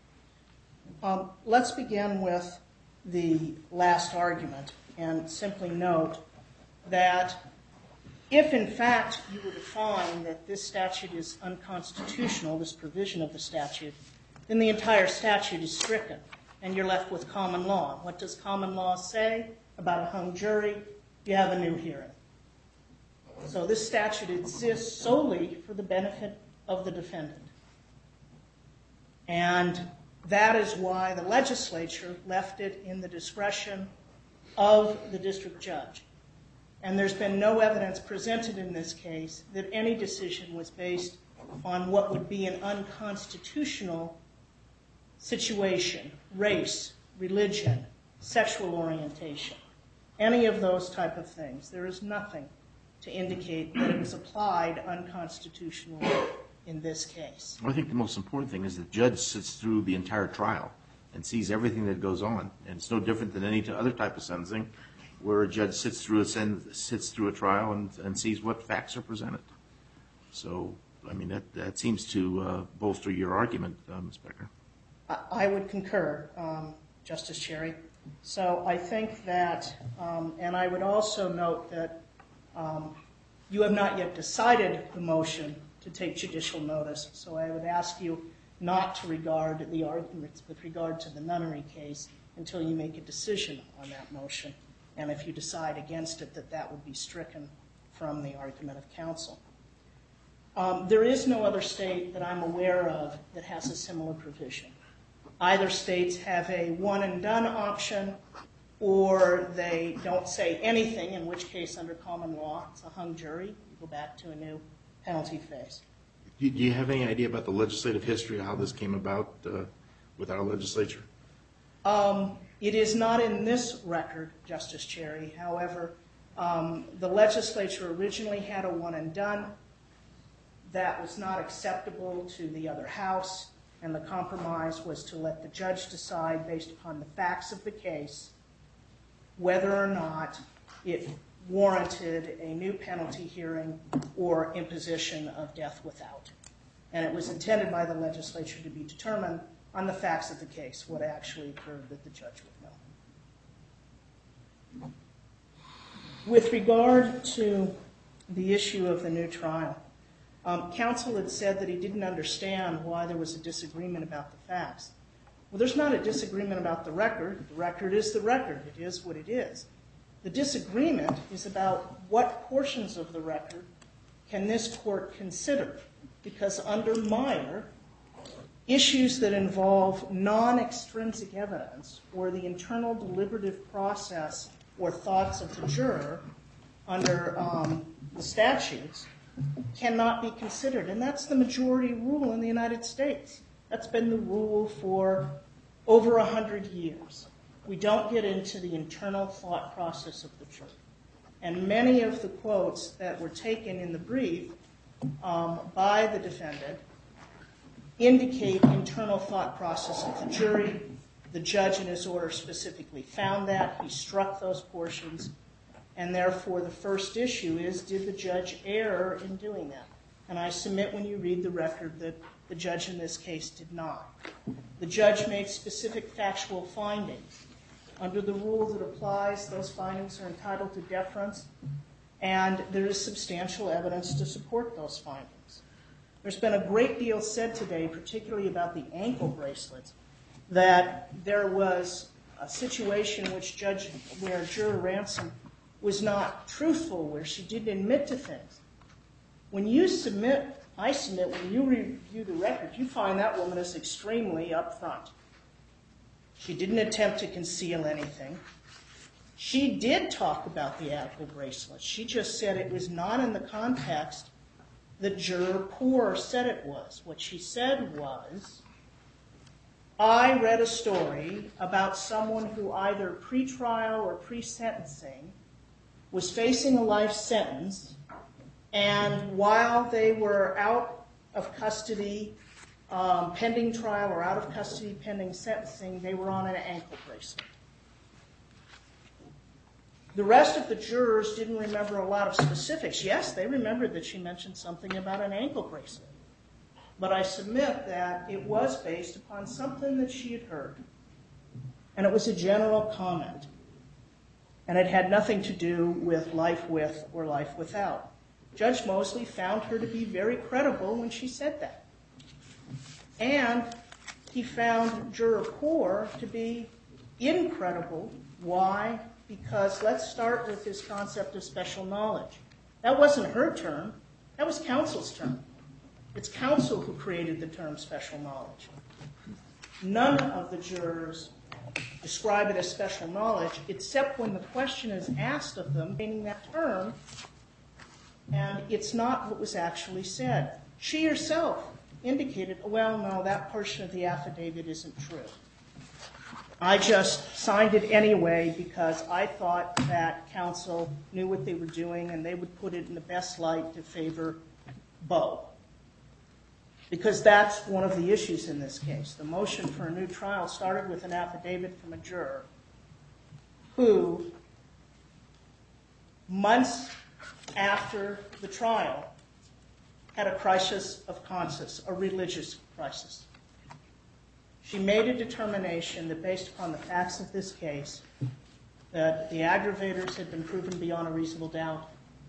[SPEAKER 7] Let's begin with the last argument and simply note that if in fact you were to find that this statute is unconstitutional, this provision of the statute, then the entire statute is stricken and you're left with common law. What does common law say about a hung jury? You have a new hearing. So this statute exists solely for the benefit of the defendant. And that is why the legislature left it in the discretion of the district judge. And there's been no evidence presented in this case that any decision was based on what would be an unconstitutional situation, race, religion, sexual orientation, any of those type of things. There is nothing to indicate that it was applied unconstitutionally in this case.
[SPEAKER 4] I think the most important thing is the judge sits through the entire trial and sees everything that goes on. And it's no different than any other type of sentencing where a judge sits through a trial and sees what facts are presented. So, I mean, that seems to bolster your argument, Ms. Becker.
[SPEAKER 7] I would concur, Justice Cherry. So I think that, and I would also note that you have not yet decided the motion to take judicial notice. So I would ask you not to regard the arguments with regard to the nunnery case until you make a decision on that motion. And if you decide against it, that would be stricken from the argument of counsel. There is no other state that I'm aware of that has a similar provision. Either states have a one-and-done option, or they don't say anything, in which case, under common law, it's a hung jury. You go back to a new penalty phase.
[SPEAKER 4] Do you have any idea about the legislative history of how this came about with our legislature?
[SPEAKER 7] It is not in this record, Justice Cherry. However, the legislature originally had a one-and-done. That was not acceptable to the other house, and the compromise was to let the judge decide, based upon the facts of the case, whether or not it warranted a new penalty hearing or imposition of death without. And it was intended by the legislature to be determined on the facts of the case, what actually occurred, that the judge would know. With regard to the issue of the new trial, counsel had said that he didn't understand why there was a disagreement about the facts. Well, there's not a disagreement about the record. The record is the record. It is what it is. The disagreement is about what portions of the record can this court consider, because under Meyer, issues that involve non-extrinsic evidence or the internal deliberative process or thoughts of the juror under the statutes cannot be considered. And that's the majority rule in the United States. That's been the rule for over 100 years. We don't get into the internal thought process of the juror. And many of the quotes that were taken in the brief by the defendant indicate internal thought process of the jury. The judge in his order specifically found that. He struck those portions. And therefore, the first issue is, did the judge err in doing that? And I submit when you read the record that the judge in this case did not. The judge made specific factual findings. Under the rule that applies, those findings are entitled to deference, and there is substantial evidence to support those findings. There's been a great deal said today, particularly about the ankle bracelets, that there was a situation where Juror Ransom was not truthful, where she didn't admit to things. When you submit, when you review the record, you find that woman is extremely upfront. She didn't attempt to conceal anything. She did talk about the ankle bracelet. She just said it was not in the context that Juror Poor said it was. What she said was, I read a story about someone who either pre-trial or pre-sentencing was facing a life sentence, and while they were out of custody pending trial or out of custody pending sentencing, they were on an ankle bracelet. The rest of the jurors didn't remember a lot of specifics. Yes, they remembered that she mentioned something about an ankle bracelet. But I submit that it was based upon something that she had heard. And it was a general comment. And it had nothing to do with life with or life without. Judge Mosley found her to be very credible when she said that. And he found Juror Poor to be incredible. Why? Because let's start with this concept of special knowledge. That wasn't her term. That was counsel's term. It's counsel who created the term special knowledge. None of the jurors describe it as special knowledge, except when the question is asked of them, meaning that term, and it's not what was actually said. She herself indicated, well, no, that portion of the affidavit isn't true. I just signed it anyway because I thought that counsel knew what they were doing and they would put it in the best light to favor Bo. Because that's one of the issues in this case. The motion for a new trial started with an affidavit from a juror who, months after the trial, had a crisis of conscience, a religious crisis. She made a determination that based upon the facts of this case, that the aggravators had been proven beyond a reasonable doubt,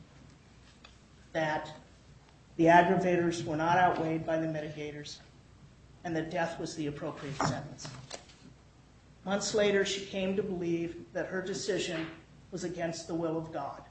[SPEAKER 7] that the aggravators were not outweighed by the mitigators, and that death was the appropriate sentence. Months later, she came to believe that her decision was against the will of God.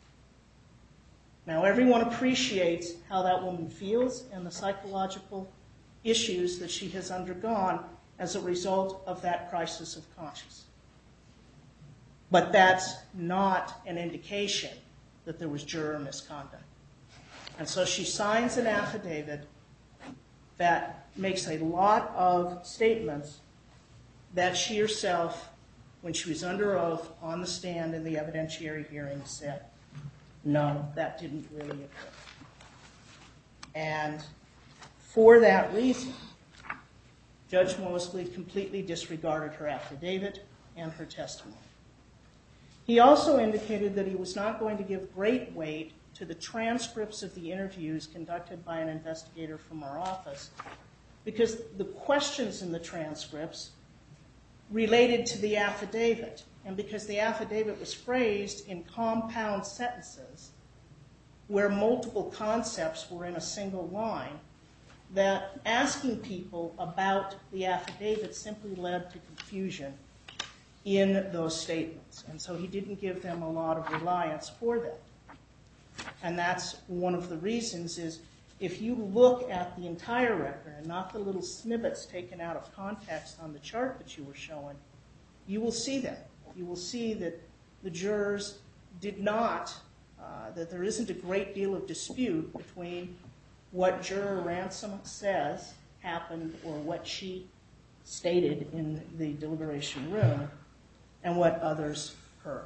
[SPEAKER 7] Now, everyone appreciates how that woman feels and the psychological issues that she has undergone as a result of that crisis of conscience. But that's not an indication that there was juror misconduct. And so she signs an affidavit that makes a lot of statements that she herself, when she was under oath on the stand in the evidentiary hearing, said, no, that didn't really occur. And for that reason, Judge Mosley completely disregarded her affidavit and her testimony. He also indicated that he was not going to give great weight to the transcripts of the interviews conducted by an investigator from our office because the questions in the transcripts related to the affidavit, and because the affidavit was phrased in compound sentences where multiple concepts were in a single line, that asking people about the affidavit simply led to confusion in those statements. And so he didn't give them a lot of reliance for that. And that's one of the reasons is if you look at the entire record and not the little snippets taken out of context on the chart that you were showing, you will see that. You will see that the jurors did not, that there isn't a great deal of dispute between what Juror Ransom says happened or what she stated in the deliberation room and what others heard.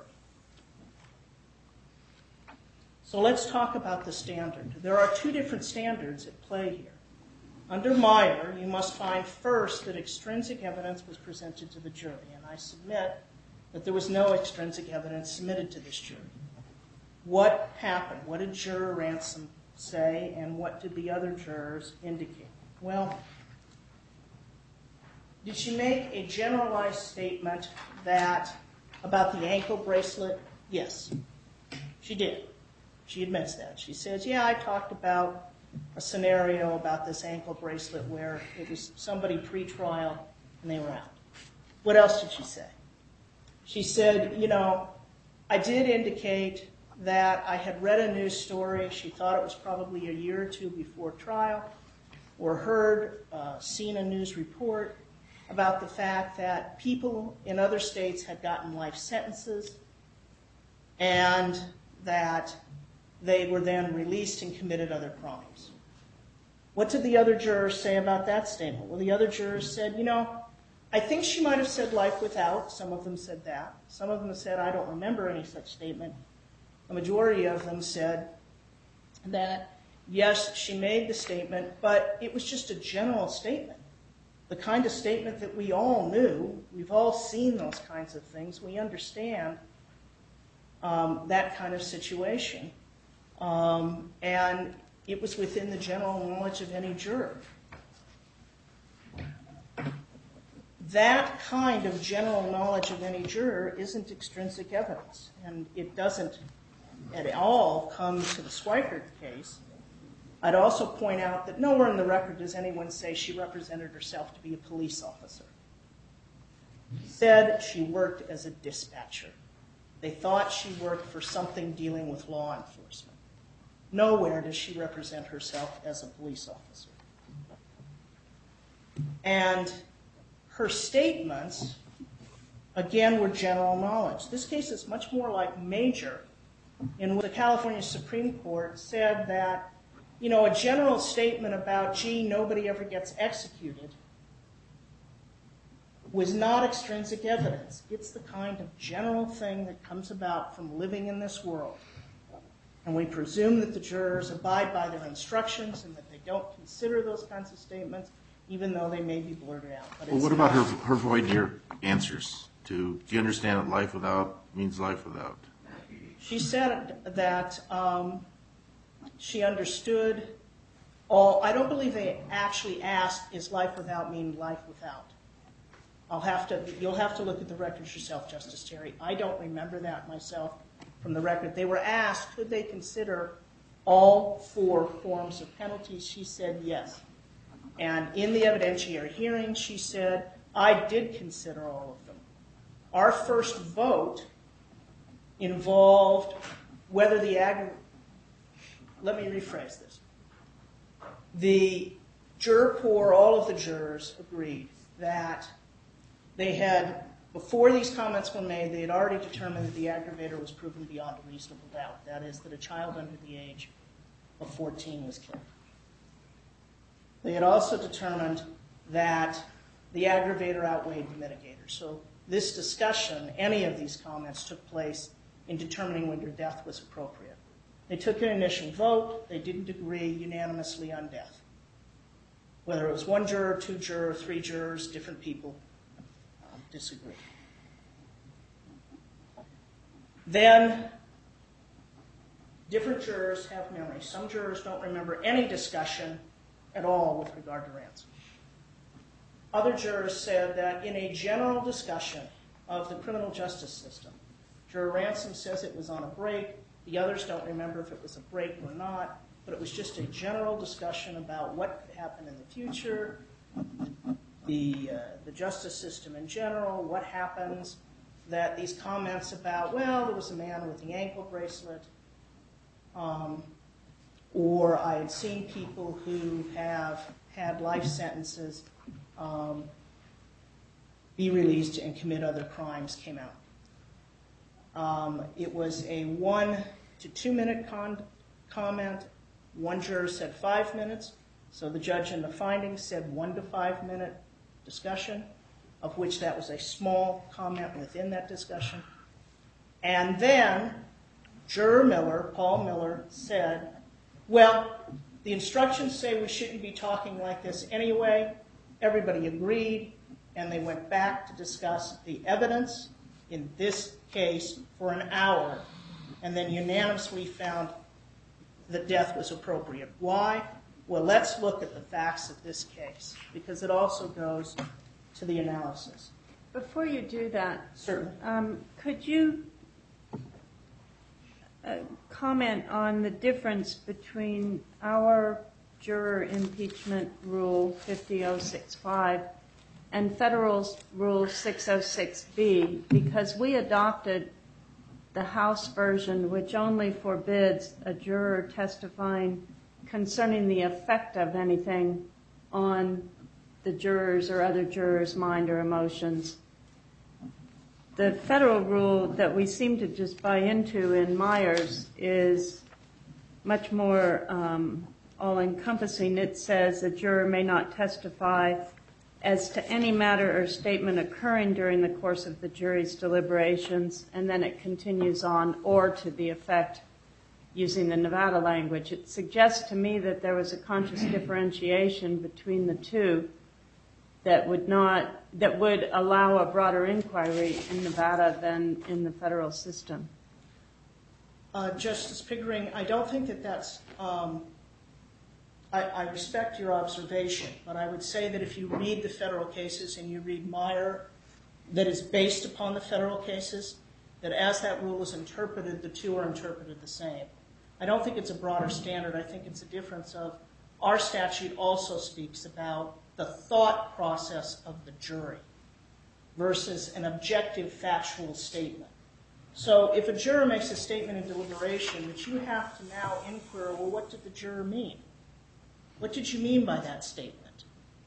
[SPEAKER 7] So let's talk about the standard. There are two different standards at play here. Under Meyer, you must find first that extrinsic evidence was presented to the jury, and I submit that there was no extrinsic evidence submitted to this jury. What happened? What did Juror Ransom say, and what did the other jurors indicate? Well, did she make a generalized statement about the ankle bracelet? Yes, she did. She admits that. She says, yeah, I talked about a scenario about this ankle bracelet where it was somebody pre-trial and they were out. What else did she say? She said, I did indicate that I had read a news story. She thought it was probably a year or two before trial, or seen a news report about the fact that people in other states had gotten life sentences and that they were then released and committed other crimes. What did the other jurors say about that statement? Well, the other jurors said, I think she might have said life without. Some of them said that. Some of them said, I don't remember any such statement. The majority of them said that, yes, she made the statement, but it was just a general statement. The kind of statement that we all knew. We've all seen those kinds of things. We understand that kind of situation. And it was within the general knowledge of any juror. That kind of general knowledge of any juror isn't extrinsic evidence, and it doesn't at all come to the Schweikert case. I'd also point out that nowhere in the record does anyone say she represented herself to be a police officer. She said she worked as a dispatcher. They thought she worked for something dealing with law enforcement. Nowhere does she represent herself as a police officer. And her statements, again, were general knowledge. This case is much more like Major, in which the California Supreme Court said that, a general statement about, gee, nobody ever gets executed, was not extrinsic evidence. It's the kind of general thing that comes about from living in this world. And we presume that the jurors abide by their instructions and that they don't consider those kinds of statements, even though they may be blurted out. But
[SPEAKER 4] what about her voir dire answers? Do you understand that life without means life without?
[SPEAKER 7] She said that she understood all. I don't believe they actually asked, is life without mean life without? You'll have to look at the records yourself, Justice Terry. I don't remember that myself from the record. They were asked, could they consider all 4 forms of penalties? She said yes. And in the evidentiary hearing, she said, I did consider all of them. Our first vote involved whether let me rephrase this. The juror corps, all of the jurors, agreed that they had, before these comments were made, they had already determined that the aggravator was proven beyond a reasonable doubt. That is, that a child under the age of 14 was killed. They had also determined that the aggravator outweighed the mitigator. So this discussion, any of these comments, took place in determining whether death was appropriate. They took an initial vote. They didn't agree unanimously on death. Whether it was 1 juror, 2 jurors, 3 jurors, different people disagreed. Then, different jurors have memory. Some jurors don't remember any discussion at all with regard to ransom. Other jurors said that in a general discussion of the criminal justice system, Juror Ransom says it was on a break. The others don't remember if it was a break or not, but it was just a general discussion about what could happen in the future, the justice system in general, what happens, that these comments about, well, there was a man with the ankle bracelet, or I had seen people who have had life sentences be released and commit other crimes came out. It was a 1 to 2 minute comment. 1 juror said 5 minutes, so the judge in the findings said 1 to 5 minute discussion, of which that was a small comment within that discussion. And then Juror Miller, Paul Miller, said, well, the instructions say we shouldn't be talking like this anyway. Everybody agreed, and they went back to discuss the evidence in this case for an hour, and then unanimously found that death was appropriate. Why? Well, let's look at the facts of this case, because it also goes to the analysis.
[SPEAKER 5] Before you do that,
[SPEAKER 7] Certainly.
[SPEAKER 5] could you comment on the difference between our juror impeachment rule 50065 and federal rule 606B, because we adopted the House version, which only forbids a juror testifying concerning the effect of anything on the jurors or other jurors' mind or emotions. The federal rule that we seem to just buy into in Myers is much more all-encompassing. It says a juror may not testify as to any matter or statement occurring during the course of the jury's deliberations, and then it continues on, or to the effect, using the Nevada language. It suggests to me that there was a conscious differentiation between the two that would allow a broader inquiry in Nevada than in the federal system.
[SPEAKER 7] Justice Pickering, I don't think that that's... I respect your observation, but I would say that if you read the federal cases and you read Meyer, that is based upon the federal cases, that as that rule is interpreted, the two are interpreted the same. I don't think it's a broader standard. I think it's a difference of our statute also speaks about the thought process of the jury versus an objective factual statement. So if a juror makes a statement in deliberation, that you have to now inquire, well, what did the juror mean? What did you mean by that statement?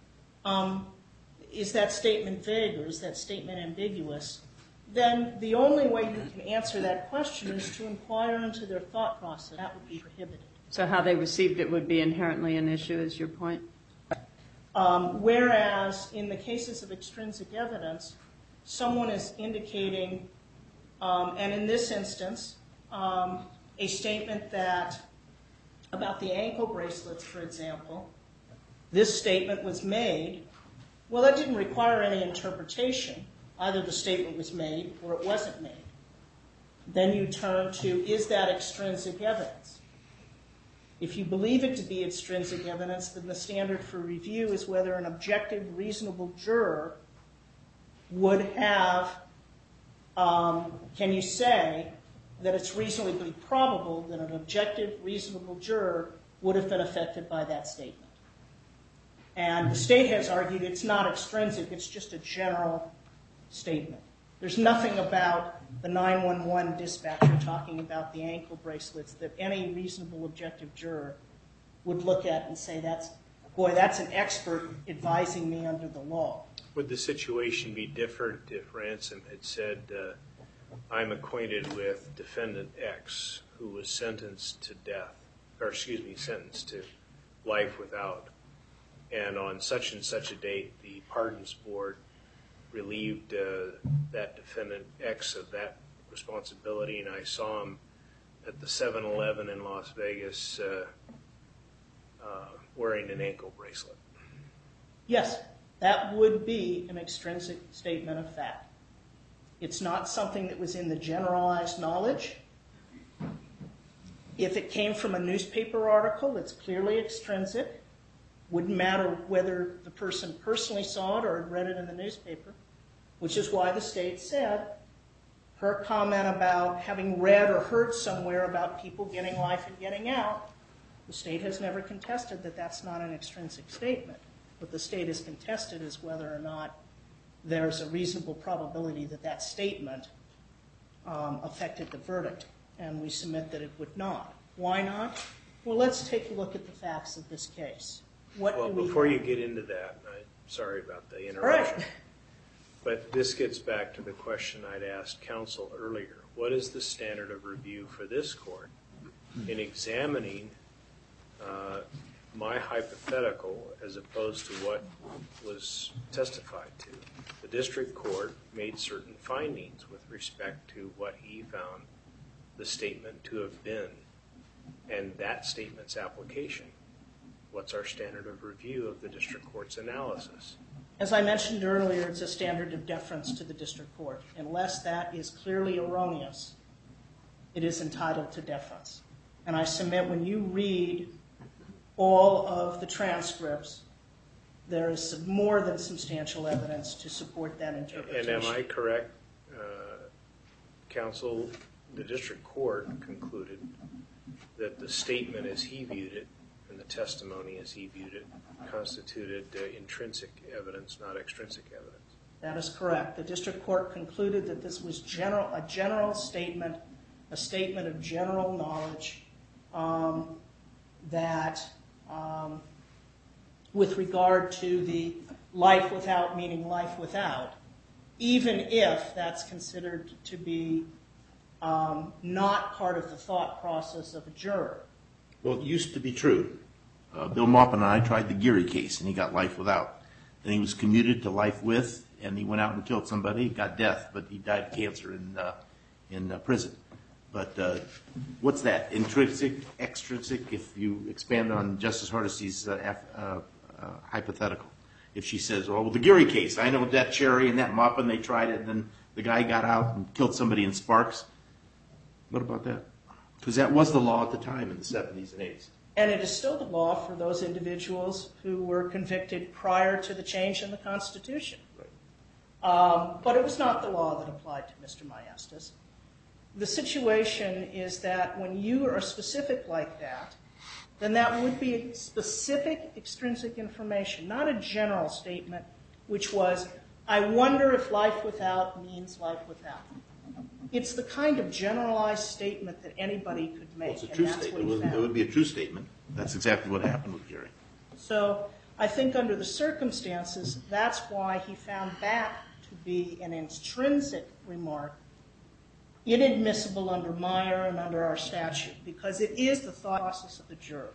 [SPEAKER 7] Is that statement vague or is that statement ambiguous? Then the only way you can answer that question is to inquire into their thought process. That would be prohibited.
[SPEAKER 5] So how they received it would be inherently an issue, is your point?
[SPEAKER 7] Whereas in the cases of extrinsic evidence, someone is indicating, and in this instance, a statement that about the ankle bracelets, for example, this statement was made. Well, that didn't require any interpretation. Either the statement was made or it wasn't made. Then you turn to, is that extrinsic evidence? If you believe it to be extrinsic evidence, then the standard for review is whether an objective, reasonable juror would have, can you say that it's reasonably probable that an objective, reasonable juror would have been affected by that statement? And the state has argued it's not extrinsic, it's just a general statement. There's nothing about the 911 dispatcher talking about the ankle bracelets that any reasonable objective juror would look at and say, that's an expert advising me under the law.
[SPEAKER 6] Would the situation be different if Ransom had said, I'm acquainted with defendant X who was sentenced to death, sentenced to life without, and on such and such a date, the pardons board relieved that defendant X of that responsibility, and I saw him at the 7-Eleven in Las Vegas wearing an ankle bracelet?
[SPEAKER 7] Yes, that would be an extrinsic statement of fact. It's not something that was in the generalized knowledge. If it came from a newspaper article, it's clearly extrinsic. Wouldn't matter whether the person personally saw it or had read it in the newspaper, which is why the state said her comment about having read or heard somewhere about people getting life and getting out, the state has never contested that that's not an extrinsic statement. What the state has contested is whether or not there's a reasonable probability that that statement affected the verdict, and we submit that it would not. Why not? Well, let's take a look at the facts of this case.
[SPEAKER 6] Before you get into that, I'm sorry about the interruption,
[SPEAKER 7] right.
[SPEAKER 6] But this gets back to the question I'd asked counsel earlier. What is the standard of review for this court in examining my hypothetical as opposed to what was testified to? The district court made certain findings with respect to what he found the statement to have been, and that statement's application. What's our standard of review of the district court's analysis?
[SPEAKER 7] As I mentioned earlier, it's a standard of deference to the district court. Unless that is clearly erroneous, it is entitled to deference. And I submit when you read all of the transcripts, there is more than substantial evidence to support that interpretation.
[SPEAKER 6] And am I correct, counsel, the district court concluded that the statement as he viewed it and the testimony as he viewed it constituted intrinsic evidence, not extrinsic evidence?
[SPEAKER 7] That is correct. The district court concluded that this was a general statement, a statement of general knowledge that with regard to the life without meaning life without, even if that's considered to be not part of the thought process of a juror.
[SPEAKER 4] Well, it used to be true. Bill Maupin and I tried the Geary case, and he got life without. Then he was commuted to life with, and he went out and killed somebody, got death, but he died of cancer in prison. But what's that? Intrinsic, extrinsic, if you expand on Justice Hardesty's hypothetical. If she says, oh, well, the Geary case, I know that Cherry and that Maupin, they tried it, and then the guy got out and killed somebody in Sparks. What about that? Because that was the law at the time in the 70s and 80s.
[SPEAKER 7] And it is still the law for those individuals who were convicted prior to the change in the Constitution. Right. But it was not the law that applied to Mr. Maestas. The situation is that when you are specific like that, then that would be specific extrinsic information, not a general statement, which was, I wonder if life without means life without. It's the kind of generalized statement that anybody could make.
[SPEAKER 4] Well, it's a true statement. It would be a true statement. That's exactly what happened with Geary.
[SPEAKER 7] So I think under the circumstances, that's why he found that to be an intrinsic remark, inadmissible under Meyer and under our statute, because it is the thought process of the juror.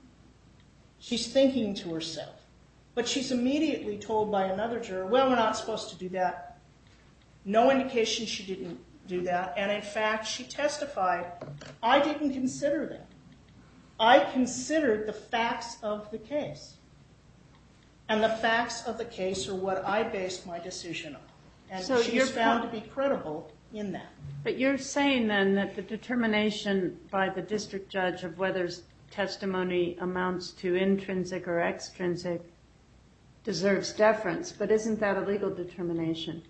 [SPEAKER 7] She's thinking to herself, but she's immediately told by another juror, well, we're not supposed to do that. No indication she didn't do that, and in fact, she testified, I didn't consider that. I considered the facts of the case, and the facts of the case are what I based my decision on, and
[SPEAKER 5] So
[SPEAKER 7] she's found to be credible in that.
[SPEAKER 5] But you're saying then that the determination by the district judge of whether testimony amounts to intrinsic or extrinsic deserves deference, but isn't that a legal determination?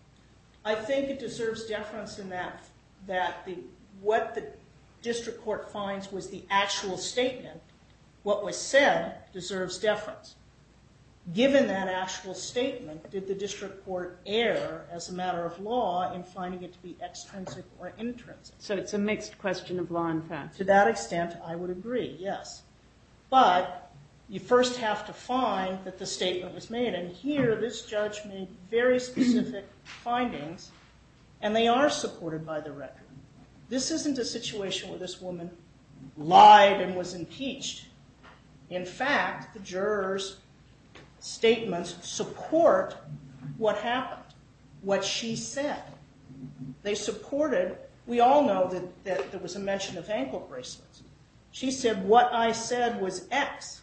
[SPEAKER 7] I think it deserves deference in that what the district court finds was the actual statement. What was said deserves deference. Given that actual statement, did the district court err as a matter of law in finding it to be extrinsic or intrinsic?
[SPEAKER 5] So it's a mixed question of law and fact.
[SPEAKER 7] To that extent, I would agree, yes. But you first have to find that the statement was made. And here, this judge made very specific findings, and they are supported by the record. This isn't a situation where this woman lied and was impeached. In fact, the jurors' statements support what happened, what she said. They supported, we all know that there was a mention of ankle bracelets. She said, what I said was X.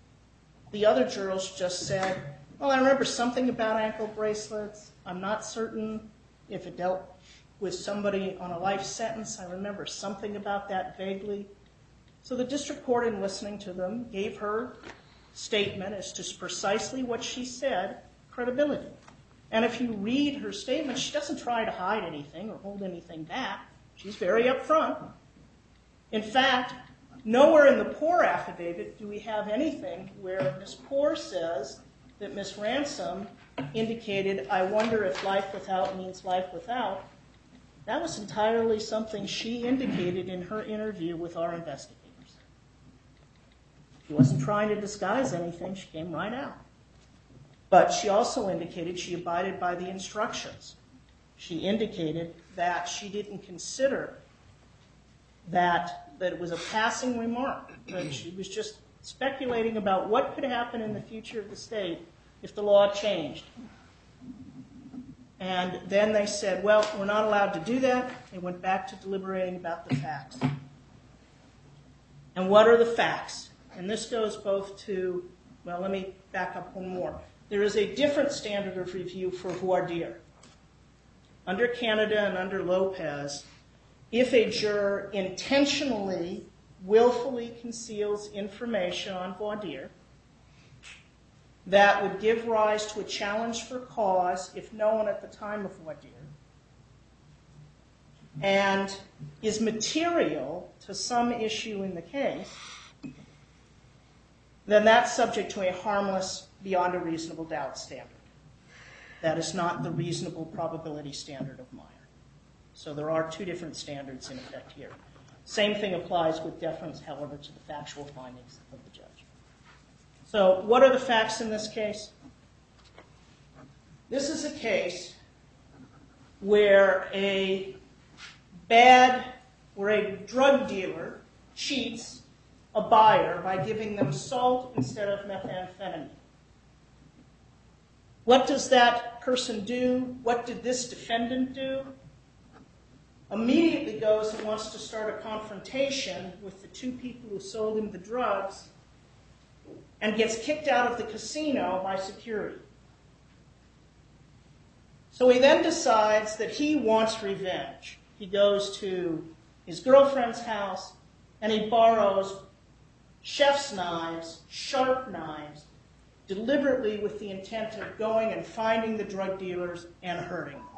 [SPEAKER 7] The other jurors just said, well, I remember something about ankle bracelets. I'm not certain if it dealt with somebody on a life sentence. I remember something about that vaguely. So the district court, in listening to them, gave her statement as to precisely what she said credibility. And if you read her statement, she doesn't try to hide anything or hold anything back. She's very upfront. In fact, nowhere in the Poore affidavit do we have anything where Ms. Poore says that Ms. Ransom indicated, I wonder if life without means life without. That was entirely something she indicated in her interview with our investigators. She wasn't trying to disguise anything. She came right out. But she also indicated she abided by the instructions. She indicated that she didn't consider that it was a passing remark, that she was just speculating about what could happen in the future of the state if the law changed. And then they said, well, we're not allowed to do that. They went back to deliberating about the facts. And what are the facts? And this goes both to, well, let me back up one more. There is a different standard of review for voir dire. Under Canada and under Lopez, if a juror intentionally willfully conceals information on voir dire that would give rise to a challenge for cause if known at the time of voir dire, and is material to some issue in the case, then that's subject to a harmless beyond a reasonable doubt standard. That is not the reasonable probability standard of Meyer. So there are two different standards in effect here. Same thing applies with deference, however, to the factual findings of the judge. So what are the facts in this case? This is a case where a drug dealer cheats a buyer by giving them salt instead of methamphetamine. What does that person do? What did this defendant do? Immediately goes and wants to start a confrontation with the two people who sold him the drugs and gets kicked out of the casino by security. So he then decides that he wants revenge. He goes to his girlfriend's house and he borrows chef's knives, sharp knives, deliberately with the intent of going and finding the drug dealers and hurting them.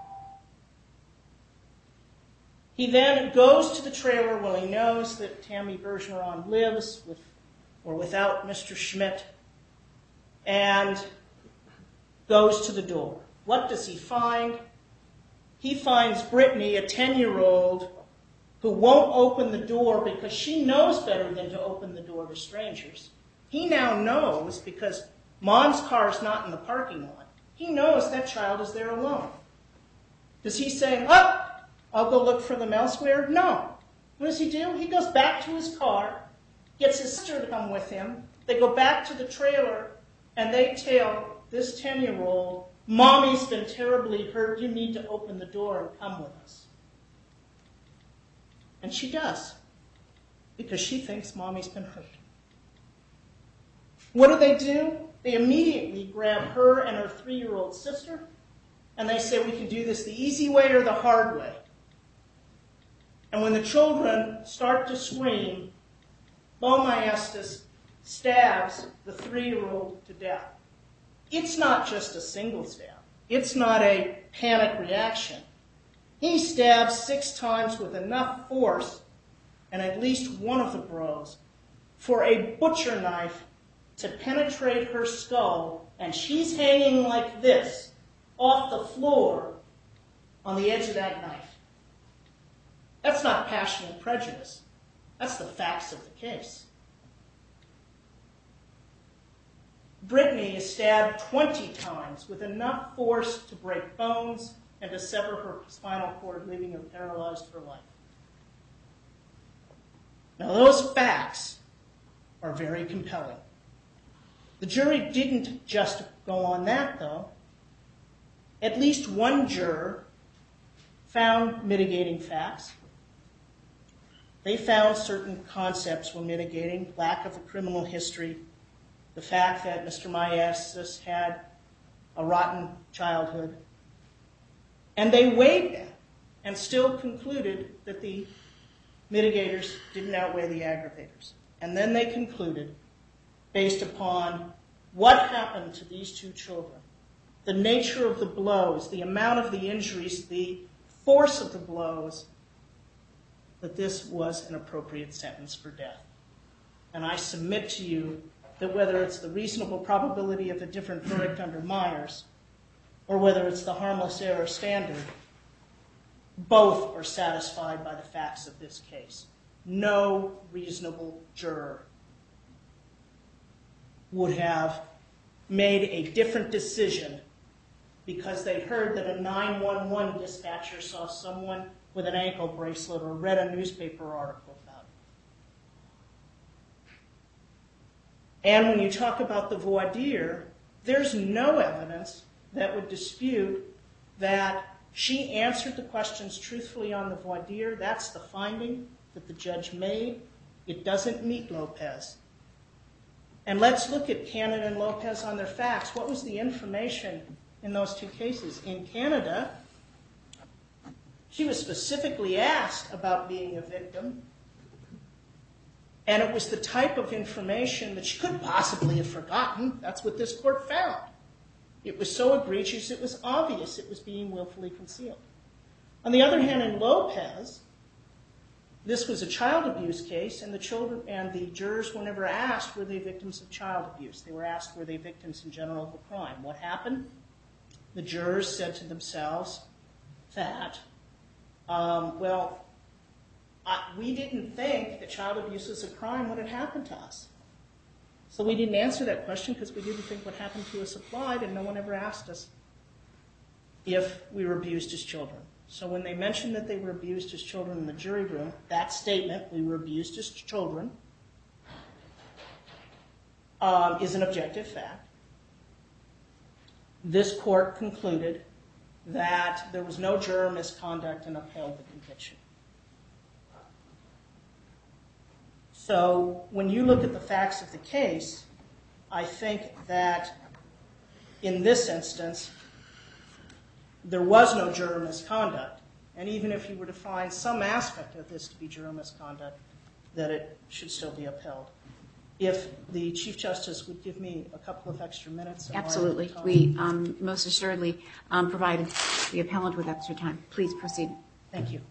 [SPEAKER 7] He then goes to the trailer where he knows that Tammy Bergeron lives with or without Mr. Schmidt and goes to the door. What does he find? He finds Brittany, a 10-year-old, who won't open the door because she knows better than to open the door to strangers. He now knows, because Mom's car's not in the parking lot, he knows that child is there alone. Does he say, I'll go look for them elsewhere? No. What does he do? He goes back to his car, gets his sister to come with him. They go back to the trailer, and they tell this 10-year-old, Mommy's been terribly hurt. You need to open the door and come with us. And she does, because she thinks Mommy's been hurt. What do? They immediately grab her and her 3-year-old sister, and they say, we can do this the easy way or the hard way. And when the children start to scream, Bo Maestas stabs the 3-year-old to death. It's not just a single stab. It's not a panic reaction. He stabs 6 times with enough force, and at least one of the bros, for a butcher knife to penetrate her skull, and she's hanging like this off the floor on the edge of that knife. That's not passion and prejudice. That's the facts of the case. Brittany is stabbed 20 times with enough force to break bones and to sever her spinal cord, leaving her paralyzed for life. Now, those facts are very compelling. The jury didn't just go on that, though. At least one juror found mitigating facts. They found certain concepts were mitigating: lack of a criminal history, the fact that Mr. Maestas had a rotten childhood. And they weighed that and still concluded that the mitigators didn't outweigh the aggravators. And then they concluded, based upon what happened to these 2 children, the nature of the blows, the amount of the injuries, the force of the blows, that this was an appropriate sentence for death. And I submit to you that whether it's the reasonable probability of a different verdict under Myers, or whether it's the harmless error standard, both are satisfied by the facts of this case. No reasonable juror would have made a different decision because they heard that a 911 dispatcher saw someone with an ankle bracelet or read a newspaper article about it. And when you talk about the voir dire, there's no evidence that would dispute that she answered the questions truthfully on the voir dire. That's the finding that the judge made. It doesn't meet Lopez. And let's look at Canada and Lopez on their facts. What was the information in those 2 cases? In Canada, she was specifically asked about being a victim. And it was the type of information that she couldn't possibly have forgotten. That's what this court found. It was so egregious, it was obvious it was being willfully concealed. On the other hand, in Lopez, this was a child abuse case, and the jurors were never asked, were they victims of child abuse? They were asked, were they victims in general of a crime? What happened? The jurors said to themselves that, we didn't think that child abuse was a crime when it happened to us. So we didn't answer that question because we didn't think what happened to us applied, and no one ever asked us if we were abused as children. So when they mentioned that they were abused as children in the jury room, that statement, we were abused as children, is an objective fact. This court concluded that there was no juror misconduct and upheld the conviction. So when you look at the facts of the case, I think that in this instance, there was no juror misconduct. And even if you were to find some aspect of this to be juror misconduct, that it should still be upheld. If the Chief Justice would give me a couple of extra minutes.
[SPEAKER 1] Absolutely. We most assuredly provided the appellant with extra time. Please proceed.
[SPEAKER 7] Thank you.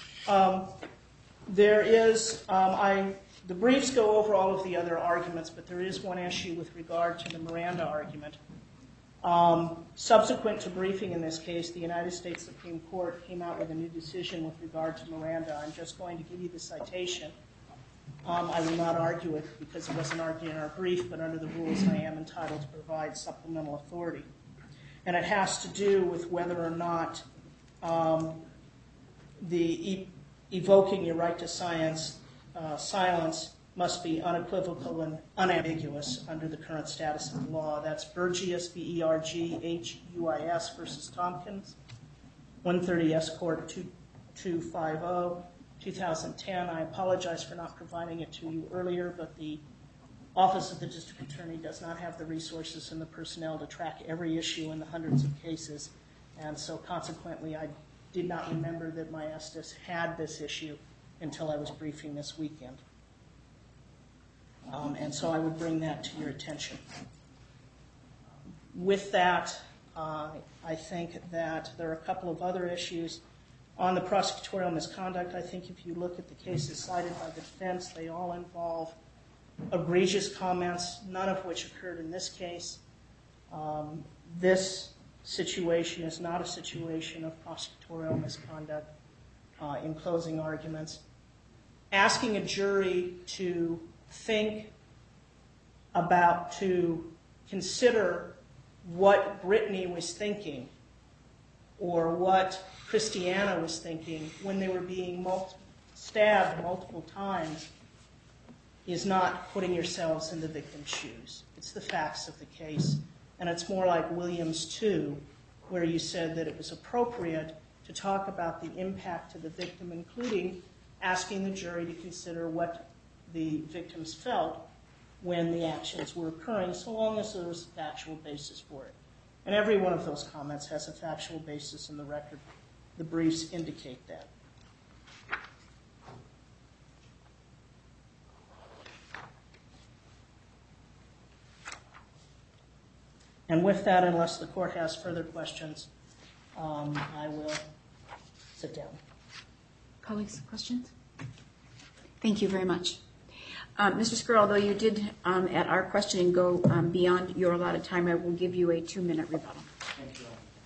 [SPEAKER 7] The briefs go over all of the other arguments, but there is one issue with regard to the Miranda argument. Subsequent to briefing in this case, the United States Supreme Court came out with a new decision with regard to Miranda. I'm just going to give you the citation. I will not argue it because it wasn't argued in our brief, but under the rules I am entitled to provide supplemental authority. And it has to do with whether or not the evoking your right to silence must be unequivocal and unambiguous under the current status of the law. That's Burgius, B-E-R-G-H-U-I-S versus Tompkins, 130 S. Court 2250, 2010. I apologize for not providing it to you earlier, but the Office of the District Attorney does not have the resources and the personnel to track every issue in the hundreds of cases, and so consequently I did not remember that my Estes had this issue until I was briefing this weekend. And so I would bring that to your attention. With that, I think that there are a couple of other issues. On the prosecutorial misconduct, I think if you look at the cases cited by the defense, they all involve egregious comments, none of which occurred in this case. This situation is not a situation of prosecutorial misconduct in closing arguments. Asking a jury to consider what Brittany was thinking or what Christiana was thinking when they were being stabbed multiple times is not putting yourselves in the victim's shoes. It's the facts of the case. And it's more like Williams 2, where you said that it was appropriate to talk about the impact to the victim, including asking the jury to consider what the victims felt when the actions were occurring, so long as there was a factual basis for it. And every one of those comments has a factual basis in the record. The briefs indicate that. And with that, unless the court has further questions, I will sit down.
[SPEAKER 1] Colleagues, questions? Thank you very much. Mr. Skrull, although you did, at our questioning, go beyond your allotted time, I will give you a 2-minute rebuttal.
[SPEAKER 3] Thank you.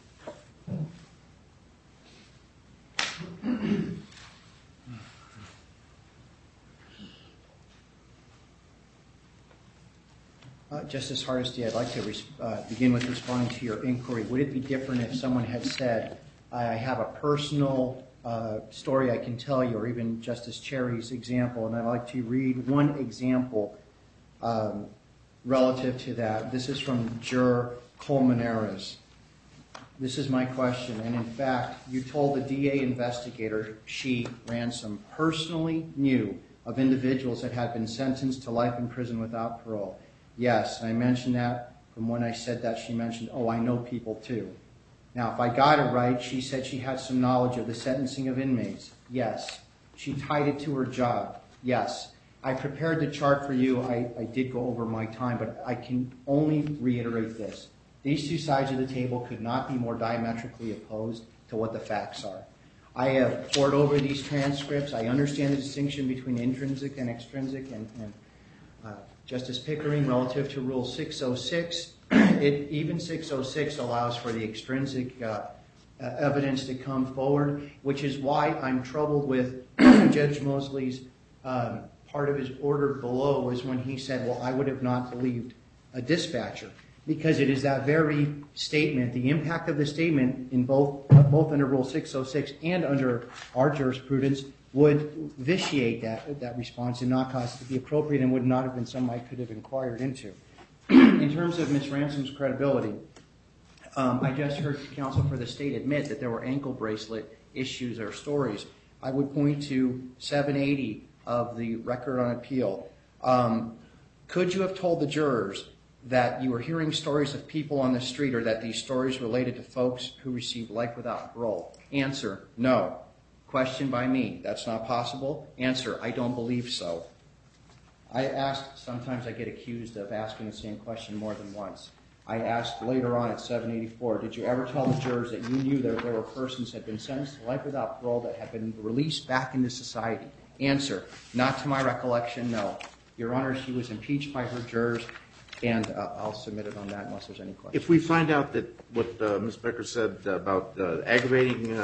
[SPEAKER 3] Justice Hardesty, I'd like to begin with responding to your inquiry. Would it be different if someone had said, I have a personal story I can tell you, or even Justice Cherry's example, and I'd like to read one example relative to that. This is from Juror Colmenares. This is my question, and in fact, you told the DA investigator she, Ransom, personally knew of individuals that had been sentenced to life in prison without parole. Yes, and I mentioned that from when I said that, she mentioned, oh, I know people too. Now, if I got it right, she said she had some knowledge of the sentencing of inmates. Yes. She tied it to her job. Yes. I prepared the chart for you. I did go over my time, but I can only reiterate this. These two sides of the table could not be more diametrically opposed to what the facts are. I have pored over these transcripts. I understand the distinction between intrinsic and extrinsic, and Justice Pickering, relative to Rule 606, even 606 allows for the extrinsic evidence to come forward, which is why I'm troubled with Judge Mosley's part of his order below is when he said, well, I would have not believed a dispatcher, because it is that very statement, the impact of the statement in both under Rule 606 and under our jurisprudence would vitiate that response and not cause it to be appropriate and would not have been something I could have inquired into. In terms of Ms. Ransom's credibility, I just heard counsel for the state admit that there were ankle bracelet issues or stories. I would point to 780 of the record on appeal. Could you have told the jurors that you were hearing stories of people on the street or that these stories related to folks who received life without parole? Answer, no. Question by me, that's not possible. Answer, I don't believe so. I asked, sometimes I get accused of asking the same question more than once. I asked later on at 784, did you ever tell the jurors that you knew that there were persons that had been sentenced to life without parole that had been released back into society? Answer, not to my recollection, no. Your Honor, she was impeached by her jurors, and I'll submit it on that unless there's any questions.
[SPEAKER 4] If we find out that what Ms. Becker said about aggravating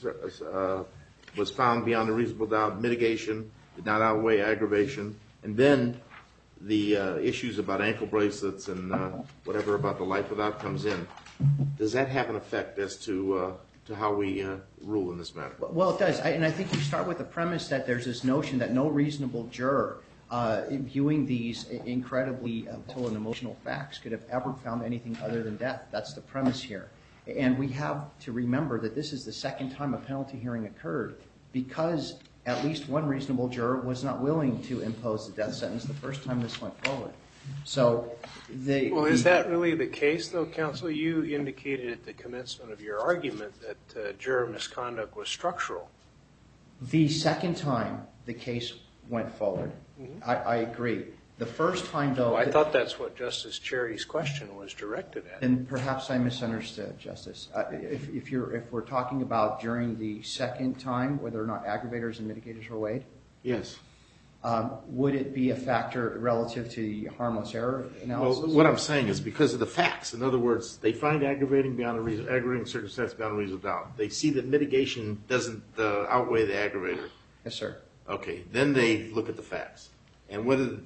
[SPEAKER 4] was found beyond a reasonable doubt, mitigation did not outweigh aggravation, and then the issues about ankle bracelets and whatever about the life without comes in, does that have an effect as to how we rule in this matter?
[SPEAKER 3] Well, it does, and I think you start with the premise that there's this notion that no reasonable juror viewing these incredibly total and emotional facts could have ever found anything other than death. That's the premise here. And we have to remember that this is the second time a penalty hearing occurred because at least one reasonable juror was not willing to impose the death sentence the first time this went forward. So
[SPEAKER 6] is that really the case, though, counsel? You indicated at the commencement of your argument that juror misconduct was structural.
[SPEAKER 3] The second time the case went forward, I agree. The first time, though...
[SPEAKER 6] Well, I thought that's what Justice Charity's question was directed at.
[SPEAKER 3] Then perhaps I misunderstood, Justice. If we're talking about during the second time, whether or not aggravators and mitigators were weighed?
[SPEAKER 4] Yes.
[SPEAKER 3] Would it be a factor relative to the harmless error analysis?
[SPEAKER 4] Well, what I'm saying is because of the facts. In other words, they find aggravating circumstance beyond a reasonable doubt. They see that mitigation doesn't outweigh the aggravator.
[SPEAKER 3] Yes, sir.
[SPEAKER 4] Okay. Then they look at the facts. And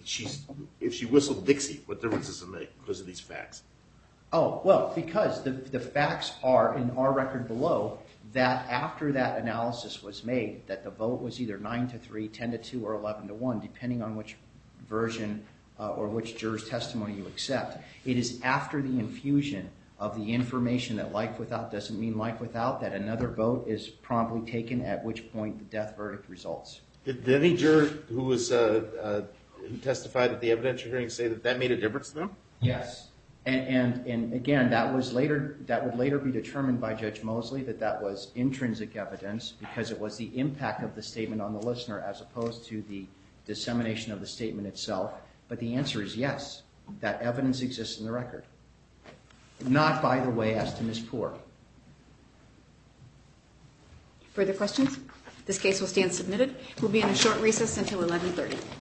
[SPEAKER 4] if she whistled Dixie, what difference does it make because of these facts?
[SPEAKER 3] Oh, well, because the facts are in our record below that after that analysis was made, that the vote was either 9-3, 10-2, or 11-1, depending on which version or which juror's testimony you accept. It is after the infusion of the information that life without doesn't mean life without, that another vote is promptly taken, at which point the death verdict results.
[SPEAKER 4] Did any juror who testified at the evidentiary hearing say that made a difference to them?
[SPEAKER 3] Yes. And again, that would later be determined by Judge Mosley that was intrinsic evidence because it was the impact of the statement on the listener as opposed to the dissemination of the statement itself. But the answer is yes, that evidence exists in the record. Not, by the way, as to Ms. Poore.
[SPEAKER 1] Further questions? This case will stand submitted. We'll be in a short recess until 11:30.